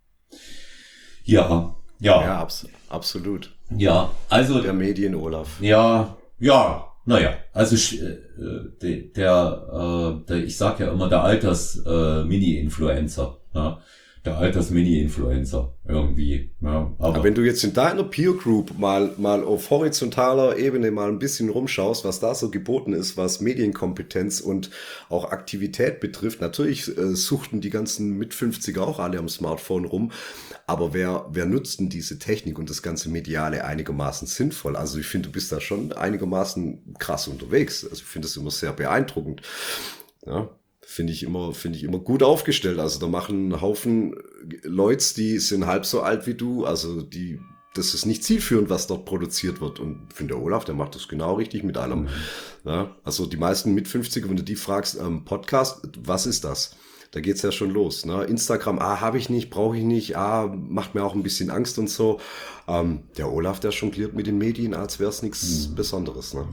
ja, ja, ja abs absolut. Ja, also der Medien-Olaf. Ja, ja. Naja, also äh, der, äh, der, ich sag ja immer, der Alters-Mini-Influencer, äh, ja, der Alters-Mini-Influencer irgendwie. Ja, aber, aber wenn du jetzt in deiner Peer Group mal mal auf horizontaler Ebene mal ein bisschen rumschaust, was da so geboten ist, was Medienkompetenz und auch Aktivität betrifft, natürlich äh, suchten die ganzen Mit-fünfziger auch alle am Smartphone rum, aber wer wer nutzt denn diese Technik und das ganze Mediale einigermaßen sinnvoll? Also ich finde, du bist da schon einigermaßen krass unterwegs. Also ich finde das immer sehr beeindruckend. Ja. Finde ich immer, finde ich immer gut aufgestellt. Also da machen ein Haufen Leute, die sind halb so alt wie du. Also die, das ist nicht zielführend, was dort produziert wird. Und ich finde, der Olaf, der macht das genau richtig mit allem. Mhm. Ja, also die meisten mit fünfziger, wenn du die fragst, ähm, Podcast, was ist das? Da geht's ja schon los. Ne? Instagram, ah, habe ich nicht, brauche ich nicht, ah, macht mir auch ein bisschen Angst und so. Ähm, der Olaf, der jongliert mit den Medien, als wäre es nichts mhm. Besonderes. Ne?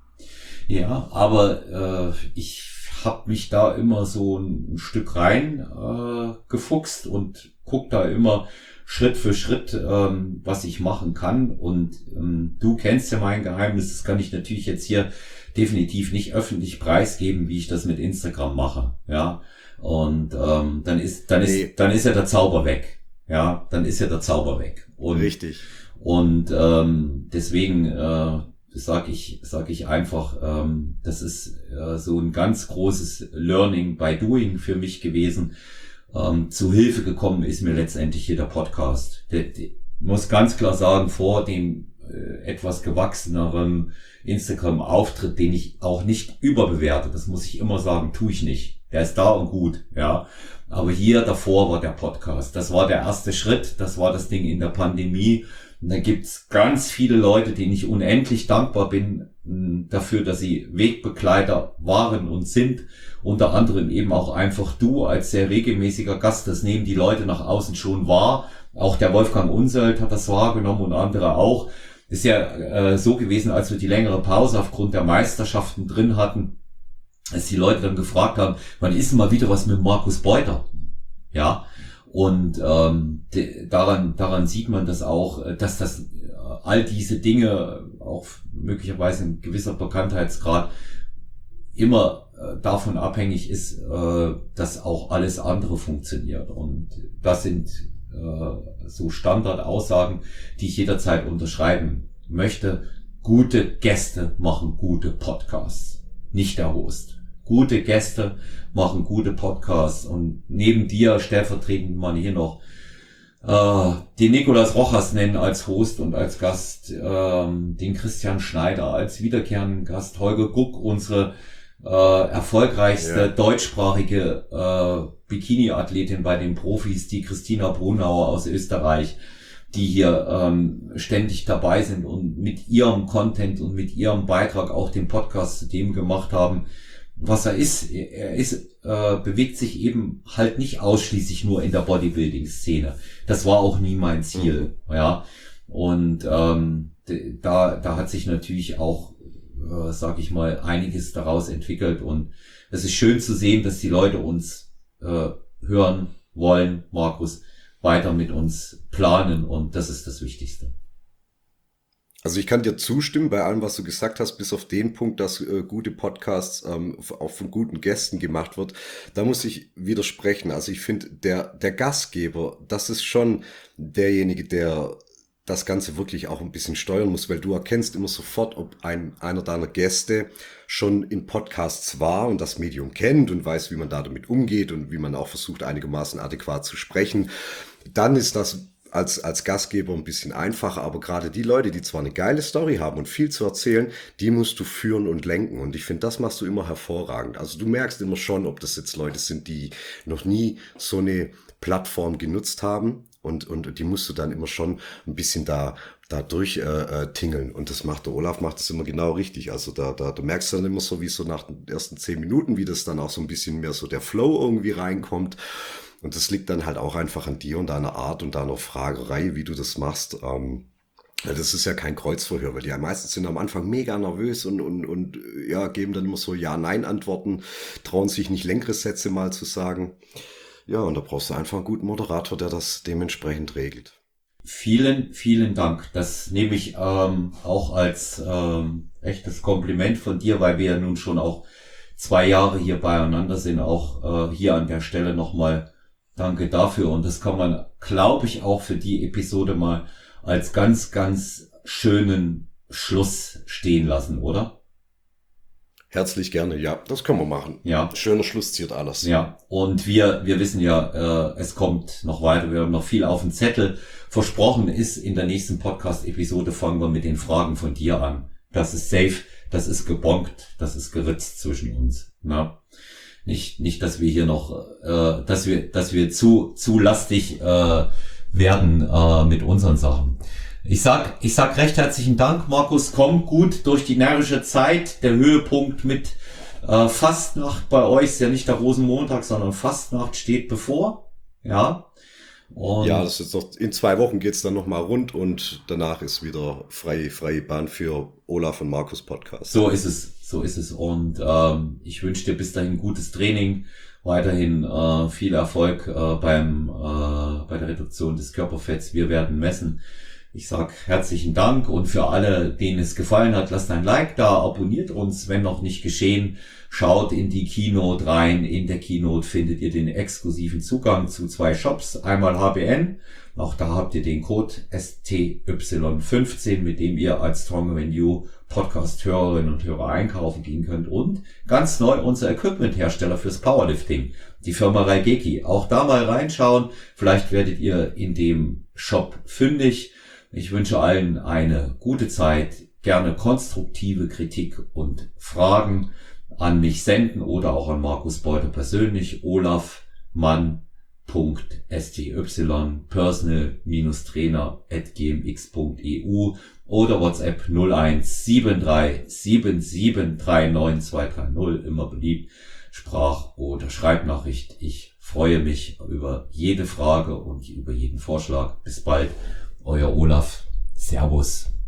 Ja, aber äh, ich habe mich da immer so ein Stück rein äh, gefuchst und guck da immer Schritt für Schritt, ähm, was ich machen kann. Und ähm, du kennst ja mein Geheimnis, das kann ich natürlich jetzt hier definitiv nicht öffentlich preisgeben, wie ich das mit Instagram mache. Ja, und ähm, dann ist dann ist nee. dann ist ja der Zauber weg. Ja, dann ist ja der Zauber weg. Und, richtig. Und ähm, deswegen äh, sag ich, sag ich einfach, ähm, das ist äh, so ein ganz großes Learning by Doing für mich gewesen. Ähm, zu Hilfe gekommen ist mir letztendlich hier der Podcast. Der, der muss ganz klar sagen, vor dem äh, etwas gewachseneren Instagram-Auftritt, den ich auch nicht überbewerte, das muss ich immer sagen, tue ich nicht. Der ist da und gut, ja. Aber hier davor war der Podcast. Das war der erste Schritt, das war das Ding in der Pandemie. Und da gibt's ganz viele Leute, denen ich unendlich dankbar bin mh, dafür, dass sie Wegbegleiter waren und sind. Unter anderem eben auch einfach du als sehr regelmäßiger Gast. Das nehmen die Leute nach außen schon wahr. Auch der Wolfgang Unselt hat das wahrgenommen und andere auch. Ist ja äh, so gewesen, als wir die längere Pause aufgrund der Meisterschaften drin hatten, dass die Leute dann gefragt haben, wann ist denn mal wieder was mit Markus Beuter? Ja. Und ähm, de, daran daran sieht man das auch, dass das äh, all diese Dinge, auch möglicherweise ein gewisser Bekanntheitsgrad, immer äh, davon abhängig ist, äh, dass auch alles andere funktioniert. Und das sind äh, so Standardaussagen, die ich jederzeit unterschreiben möchte. Gute Gäste machen gute Podcasts, nicht der Host. Gute Gäste machen gute Podcasts und neben dir stellvertretend mal hier noch äh, den Nicolas Rojas nennen als Host und als Gast, ähm, den Christian Schneider als wiederkehrenden Gast, Holger Guck, unsere äh, erfolgreichste ja. deutschsprachige äh, Bikini-Athletin bei den Profis, die Christina Brunauer aus Österreich, die hier ähm, ständig dabei sind und mit ihrem Content und mit ihrem Beitrag auch den Podcast zu dem gemacht haben, was er ist. Er ist, äh, bewegt sich eben halt nicht ausschließlich nur in der Bodybuilding-Szene. Das war auch nie mein Ziel, mhm. ja. Und ähm, da, da hat sich natürlich auch äh, sag ich mal, einiges daraus entwickelt und es ist schön zu sehen, dass die Leute uns äh, hören wollen, Markus, weiter mit uns planen und das ist das Wichtigste. Also ich kann dir zustimmen bei allem, was du gesagt hast, bis auf den Punkt, dass äh, gute Podcasts ähm, auch von guten Gästen gemacht wird. Da muss ich widersprechen. Also ich finde, der der Gastgeber, das ist schon derjenige, der das Ganze wirklich auch ein bisschen steuern muss, weil du erkennst immer sofort, ob ein einer deiner Gäste schon in Podcasts war und das Medium kennt und weiß, wie man da damit umgeht und wie man auch versucht, einigermaßen adäquat zu sprechen. Dann ist das als als Gastgeber ein bisschen einfacher, aber gerade die Leute, die zwar eine geile Story haben und viel zu erzählen, die musst du führen und lenken und ich finde, das machst du immer hervorragend. Also du merkst immer schon, ob das jetzt Leute sind, die noch nie so eine Plattform genutzt haben und und die musst du dann immer schon ein bisschen da da durch äh, äh, tingeln und das macht der Olaf, macht das immer genau richtig. Also da da du merkst dann immer so, wie so nach den ersten zehn Minuten, wie das dann auch so ein bisschen mehr so der Flow irgendwie reinkommt. Und das liegt dann halt auch einfach an dir und deiner Art und deiner Fragerei, wie du das machst. Ähm, das ist ja kein Kreuzverhör, weil die ja meistens sind am Anfang mega nervös und, und, und ja, geben dann immer so Ja-Nein-Antworten, trauen sich nicht längere Sätze mal zu sagen. Ja, und da brauchst du einfach einen guten Moderator, der das dementsprechend regelt. Vielen, vielen Dank. Das nehme ich ähm, auch als ähm, echtes Kompliment von dir, weil wir ja nun schon auch zwei Jahre hier beieinander sind. Auch äh, hier an der Stelle nochmal danke dafür. Und das kann man, glaube ich, auch für die Episode mal als ganz, ganz schönen Schluss stehen lassen, oder? Herzlich gerne, ja, das können wir machen. Ja. Schöner Schluss ziert alles. Ja, und wir wir wissen ja, äh, es kommt noch weiter, wir haben noch viel auf dem Zettel. Versprochen ist, in der nächsten Podcast-Episode fangen wir mit den Fragen von dir an. Das ist safe, das ist gebonkt, das ist geritzt zwischen uns. Na? Nicht, nicht, dass wir hier noch, äh, dass wir, dass wir zu, zu lastig äh, werden äh, mit unseren Sachen. Ich sag, ich sag recht herzlichen Dank, Markus. Komm gut durch die närrische Zeit. Der Höhepunkt mit äh, Fastnacht bei euch ist ja nicht der Rosenmontag, sondern Fastnacht steht bevor. Ja. Und ja, das ist noch, in zwei Wochen geht's dann nochmal rund und danach ist wieder freie, freie Bahn für Olaf und Markus Podcast. So ist es, so ist es. Und ähm, ich wünsche dir bis dahin gutes Training, weiterhin äh, viel Erfolg äh, beim äh, bei der Reduktion des Körperfetts. Wir werden messen. Ich sag herzlichen Dank und für alle, denen es gefallen hat, lasst ein Like da, abonniert uns, wenn noch nicht geschehen. Schaut in die Keynote rein. In der Keynote findet ihr den exklusiven Zugang zu zwei Shops. Einmal H B N. Auch da habt ihr den Code S T Y fünfzehn, mit dem ihr als Stronger Than You Podcast-Hörerinnen und Hörer einkaufen gehen könnt. Und ganz neu unser Equipment-Hersteller fürs Powerlifting, die Firma Raigeki. Auch da mal reinschauen. Vielleicht werdet ihr in dem Shop fündig. Ich wünsche allen eine gute Zeit. Gerne konstruktive Kritik und Fragen an mich senden oder auch an Markus Beuter persönlich. olaf mann punkt s t y personal Trainer at g m x punkt e u oder WhatsApp null eins sieben drei sieben sieben drei neun zwei drei null, immer beliebt, Sprach- oder Schreibnachricht. Ich freue mich über jede Frage und über jeden Vorschlag. Bis bald, euer Olaf. Servus.